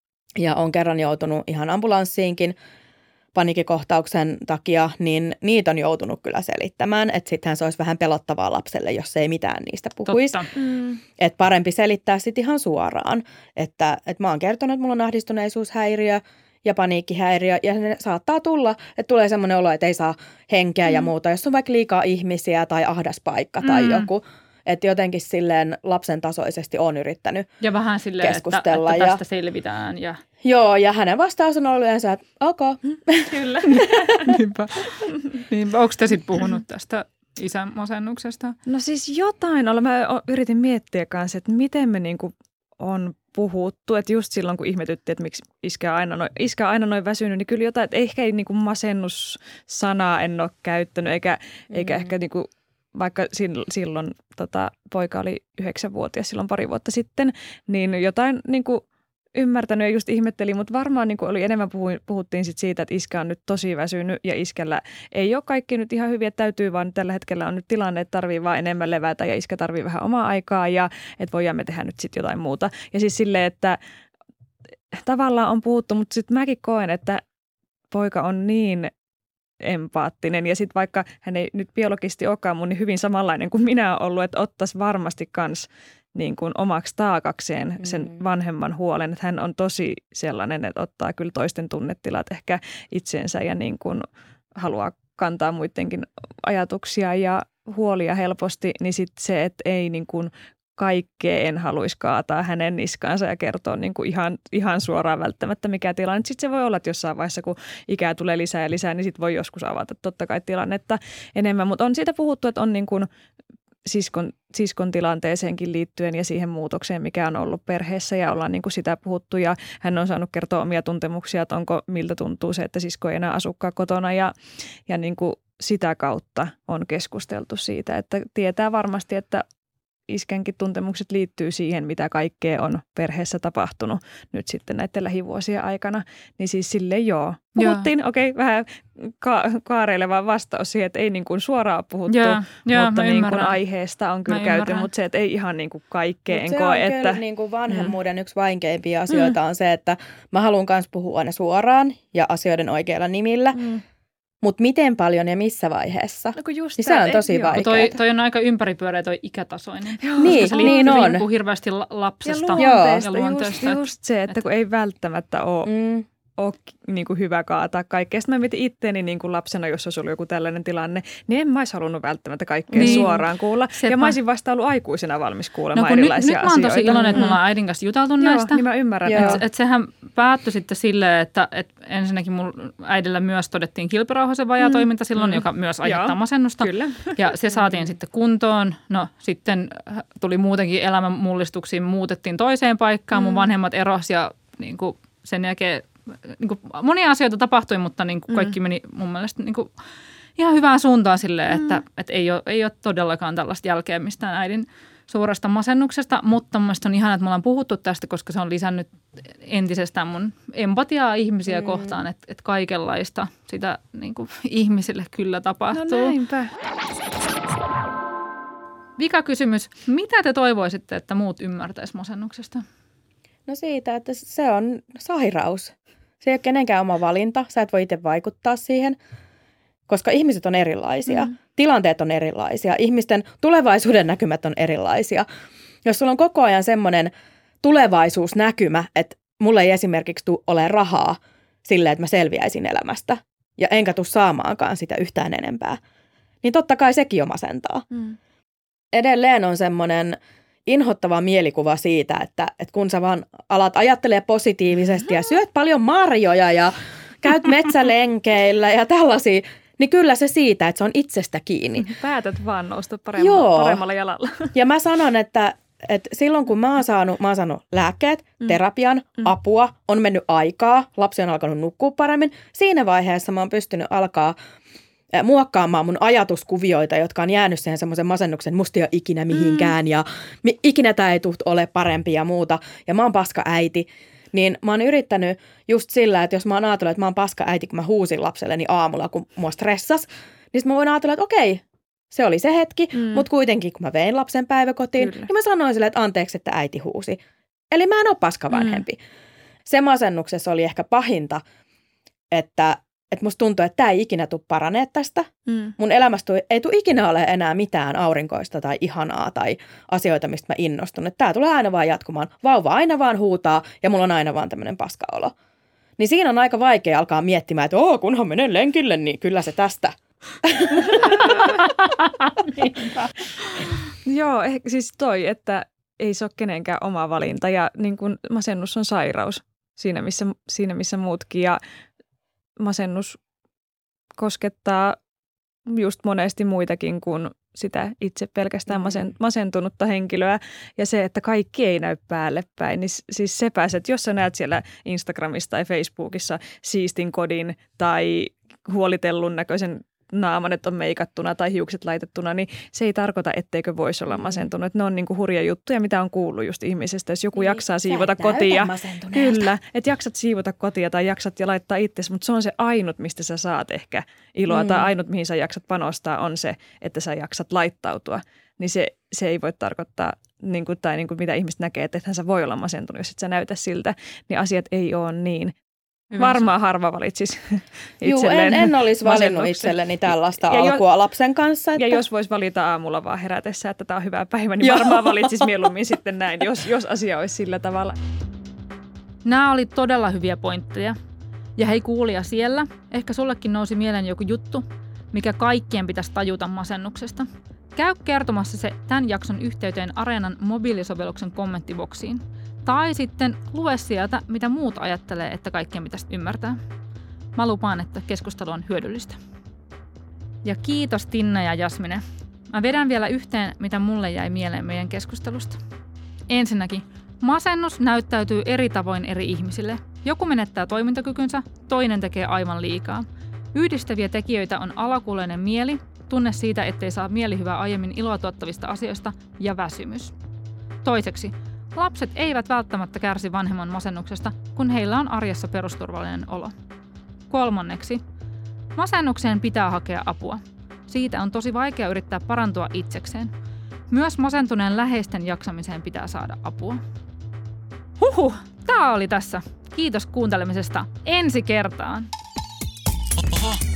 Speaker 3: Ja on kerran joutunut ihan ambulanssiinkin paniikkikohtauksen takia, niin niitä on joutunut kyllä selittämään. Että sittenhän se olisi vähän pelottavaa lapselle, jos ei mitään niistä puhuisi. Mm. Että parempi selittää sitten ihan suoraan. Että, että mä oon kertonut, että mulla on ahdistuneisuushäiriö ja paniikkihäiriö. Ja ne saattaa tulla, että tulee semmoinen olo, että ei saa henkeä mm. ja muuta. Jos on vaikka liikaa ihmisiä tai ahdas paikka mm. tai joku. Että jotenkin silleen lapsen tasoisesti on yrittänyt
Speaker 2: ja vähän silleen,
Speaker 3: keskustella.
Speaker 2: Että, että tästä
Speaker 3: ja,
Speaker 2: selvitään. Ja...
Speaker 3: Joo, ja hänen vastaus on ollut yleensä, että ok.
Speaker 2: Kyllä. Niinpä. Niinpä. Onko te sitten puhunut tästä isän masennuksesta?
Speaker 4: No siis jotain olla. Mä yritin miettiä kanssa, että miten me niinku on puhuttu. Että just silloin, kun ihmetyttiin, että miksi iskä aina noin, iskä aina noin väsynyt, niin kyllä jotain, että ehkä ei niinku masennussanaa en ole käyttänyt, eikä, mm. eikä ehkä niinku vaikka silloin tota, poika oli yhdeksänvuotias silloin pari vuotta sitten, niin jotain niin kuin ymmärtänyt ja just ihmetteli, mutta varmaan niin kuin oli enemmän puhuin, puhuttiin sit siitä, että iskä on nyt tosi väsynyt ja iskällä ei ole kaikki nyt ihan hyviä, että täytyy vaan tällä hetkellä on nyt tilanne, että tarvii vaan enemmän levätä ja iskä tarvii vähän omaa aikaa ja että voidaan me tehdä nyt sitten jotain muuta. Ja siis silleen, että tavallaan on puhuttu, mutta sitten mäkin koen, että poika on niin empaattinen ja sitten vaikka hän ei nyt biologisesti olekaan mun niin hyvin samanlainen kuin minä olen ollut, että ottaisi varmasti kans niin kuin omaksi taakakseen sen mm. vanhemman huolen, että hän on tosi sellainen, että ottaa kyllä toisten tunnetilat ehkä itseensä ja niin kuin haluaa kantaa muidenkin ajatuksia ja huolia helposti, niin sitten se, että ei niin kuin kaikkea en haluaisi kaataa hänen niskaansa ja kertoa niin kuin ihan, ihan suoraan välttämättä mikä tilanne. Sitten se voi olla, että jossain vaiheessa, kun ikää tulee lisää ja lisää, niin sitten voi joskus avata totta kai tilannetta enemmän. Mutta on siitä puhuttu, että on niin kuin siskon, siskon tilanteeseenkin liittyen ja siihen muutokseen, mikä on ollut perheessä ja ollaan niin kuin sitä puhuttu. Ja hän on saanut kertoa omia tuntemuksia, että onko, miltä tuntuu se, että sisko ei enää asukaan kotona ja, ja niin kuin sitä kautta on keskusteltu siitä, että tietää varmasti, että iskänkin tuntemukset liittyy siihen, mitä kaikkea on perheessä tapahtunut nyt sitten näiden lähivuosien aikana. Niin siis sille joo. Puhuttiin, okei, okay, vähän ka- kaareileva vastaus siihen, että ei niin kuin suoraan puhuttu,
Speaker 2: joo, joo,
Speaker 4: mutta niin kuin aiheesta on kyllä käyty, mutta se, että ei ihan niin kuin kaikkea en koe.
Speaker 3: Se on
Speaker 4: että
Speaker 3: kyllä niin kuin vanhemmuuden mm. yksi vaikeimpia asioita mm. on se, että mä haluan myös puhua aina suoraan ja asioiden oikeilla nimillä. Mm. Mutta miten paljon ja missä vaiheessa?
Speaker 4: No kun just
Speaker 3: niin se on tosi vaikeaa.
Speaker 2: Toi, toi on aika ympäripyöreä toi ikätasoinen.
Speaker 3: Joo, niin,
Speaker 2: se
Speaker 3: niin on.
Speaker 2: Niin hirveästi lapsesta
Speaker 4: ja luonteesta.
Speaker 2: Ja luonteesta.
Speaker 4: Just, just se, että, että kun ei välttämättä ole, mm. ole niin kuin hyvä kaataa kaikkea. Sitten mä mietin itteeni niin kuin lapsena, jos olisi ollut joku tällainen tilanne, niin en mä olisi halunnut välttämättä kaikkea niin. suoraan kuulla. Sepä. Ja mä olisin vasta ollut aikuisena valmis kuulemaan no, erilaisia
Speaker 2: nyt,
Speaker 4: asioita.
Speaker 2: Nyt mä oon tosi iloinen, että me ollaan äidin kanssa juteltu
Speaker 4: Joo,
Speaker 2: näistä.
Speaker 4: Niin mä ymmärrän.
Speaker 2: Että et sehän päättyi sitten silleen, että et ensinnäkin mun äidillä myös todettiin kilpirauhasen vajatoiminta mm. silloin, mm. joka myös aiheuttaa Joo, masennusta.
Speaker 4: Kyllä.
Speaker 2: Ja se saatiin sitten kuntoon. No sitten tuli muutenkin elämän mullistuksiin, muutettiin toiseen paikkaan. Mm. Mun vanhemmat eros ja niin kuin sen jälkeen niin kuin monia asioita tapahtui, mutta niin kuin kaikki mm. meni mun mielestä niin kuin ihan hyvään suuntaan silleen, että, mm. että ei, ole, ei ole todellakaan tällaista jälkeä mistään äidin suuresta masennuksesta, mutta mun mielestä on ihanaa, että me ollaan puhuttu tästä, koska se on lisännyt entisestään mun empatiaa ihmisiä mm. kohtaan, että, että kaikenlaista sitä niin kuin ihmisille kyllä tapahtuu.
Speaker 4: No näinpä.
Speaker 2: Vika kysymys. Mitä te toivoisitte, että muut ymmärtäisivät masennuksesta?
Speaker 3: No siitä, että se on sairaus. Se ei ole kenenkään oma valinta. Sä et voi itse vaikuttaa siihen, koska ihmiset on erilaisia. Mm. Tilanteet on erilaisia. Ihmisten tulevaisuuden näkymät on erilaisia. Jos sulla on koko ajan semmoinen tulevaisuusnäkymä, että mulla ei esimerkiksi tule ole rahaa silleen, että mä selviäisin elämästä ja enkä tule saamaankaan sitä yhtään enempää, niin totta kai sekin jo masentaa. Mm. Edelleen on semmoinen inhottava mielikuva siitä, että, että kun sä vaan alat ajattelee positiivisesti ja syöt paljon marjoja ja käyt metsälenkeillä ja tällaisia, niin kyllä se siitä, että se on itsestä kiinni.
Speaker 4: Päätät vaan nousta paremmalla, paremmalla jalalla.
Speaker 3: Ja mä sanon, että, että silloin kun mä oon saanut, mä oon saanut lääkkeet, mm. terapian, mm. apua, on mennyt aikaa, lapsi on alkanut nukkua paremmin, siinä vaiheessa mä oon pystynyt alkaa muokkaamaan mun ajatuskuvioita, jotka on jäänyt siihen semmoisen masennuksen, musta ei ole ikinä mihinkään mm. ja mi- ikinä tää ei tule ole parempi ja muuta. Ja mä oon paska äiti. Niin mä oon yrittänyt just sillä, että jos mä oon ajatellut, että mä oon paska äiti, kun mä huusin lapselleni aamulla, kun mua stressas, niin sit mä voin ajatella, että okei, se oli se hetki, mm. mutta kuitenkin kun mä vein lapsen päiväkotiin, Kyllä. niin mä sanoin sille, että anteeksi, että äiti huusi. Eli mä en ole paska vanhempi. Mm. Se masennuksessa oli ehkä pahinta, että että musta tuntuu, että tämä ei ikinä tule paranee tästä. Mm. Mun elämästä ei tule ikinä ole enää mitään aurinkoista tai ihanaa tai asioita, mistä mä innostun. Että tämä tulee aina vaan jatkumaan. Vauva aina vaan huutaa ja mulla on aina vaan tämmöinen paskaolo. Niin siinä on aika vaikea alkaa miettimään, että oo, kunhan menen lenkille, niin kyllä se tästä.
Speaker 4: Joo, siis toi, että ei se ole kenenkään oma valinta ja niin kun masennus on sairaus siinä missä, siinä, missä muutkin ja masennus koskettaa just monesti muitakin kuin sitä itse pelkästään masentunutta henkilöä. Ja se, että kaikki ei näy päälle päin, niin siis se pääset, jos sä näet siellä Instagramissa tai Facebookissa siistin kodin tai huolitellun näköisen naaman, että on meikattuna tai hiukset laitettuna, niin se ei tarkoita, etteikö voisi olla masentunut. Ne on niinku hurja juttuja, mitä on kuullut just ihmisestä. Jos joku niin, jaksaa siivota kotia, kyllä, että jaksat siivota kotia tai jaksat ja laittaa itsesi, mutta se on se ainut, mistä sä saat ehkä iloa mm. tai ainut, mihin sä jaksat panostaa, on se, että sä jaksat laittautua. Niin se, se ei voi tarkoittaa, niin kuin, tai niin kuin mitä ihmiset näkee, että ethän sä voi olla masentunut, jos et sä näytä siltä, niin asiat ei ole niin. Varmaan harva valitsisi itselleen.
Speaker 3: Joo, en, en olisi valinnut itselleni tällaista ja alkua jo, lapsen kanssa.
Speaker 4: Että... Ja jos voisi valita aamulla vaan herätessä, että tämä on hyvä päivä, niin varmaan valitsisi mieluummin sitten näin, jos, jos asia olisi sillä tavalla.
Speaker 2: Nämä oli todella hyviä pointteja. Ja hei kuulija siellä, ehkä sullekin nousi mieleen joku juttu, mikä kaikkien pitäisi tajuta masennuksesta. Käy kertomassa se tämän jakson yhteyteen Areenan mobiilisovelluksen kommenttiboksiin. Tai sitten lue sieltä, mitä muut ajattelee, että kaikkien pitäisi ymmärtää. Mä lupaan, että keskustelu on hyödyllistä. Ja kiitos Tinna ja Jasmine. Mä vedän vielä yhteen, mitä mulle jäi mieleen meidän keskustelusta. Ensinnäkin, masennus näyttäytyy eri tavoin eri ihmisille. Joku menettää toimintakykynsä, toinen tekee aivan liikaa. Yhdistäviä tekijöitä on alakuloinen mieli, tunne siitä, ettei saa mielihyvää aiemmin iloa tuottavista asioista ja väsymys. Toiseksi, lapset eivät välttämättä kärsi vanhemman masennuksesta, kun heillä on arjessa perusturvallinen olo. Kolmanneksi, masennukseen pitää hakea apua. Siitä on tosi vaikea yrittää parantua itsekseen. Myös masentuneen läheisten jaksamiseen pitää saada apua. Huhhuh, tää oli tässä. Kiitos kuuntelemisesta. Ensi kertaan. Oho.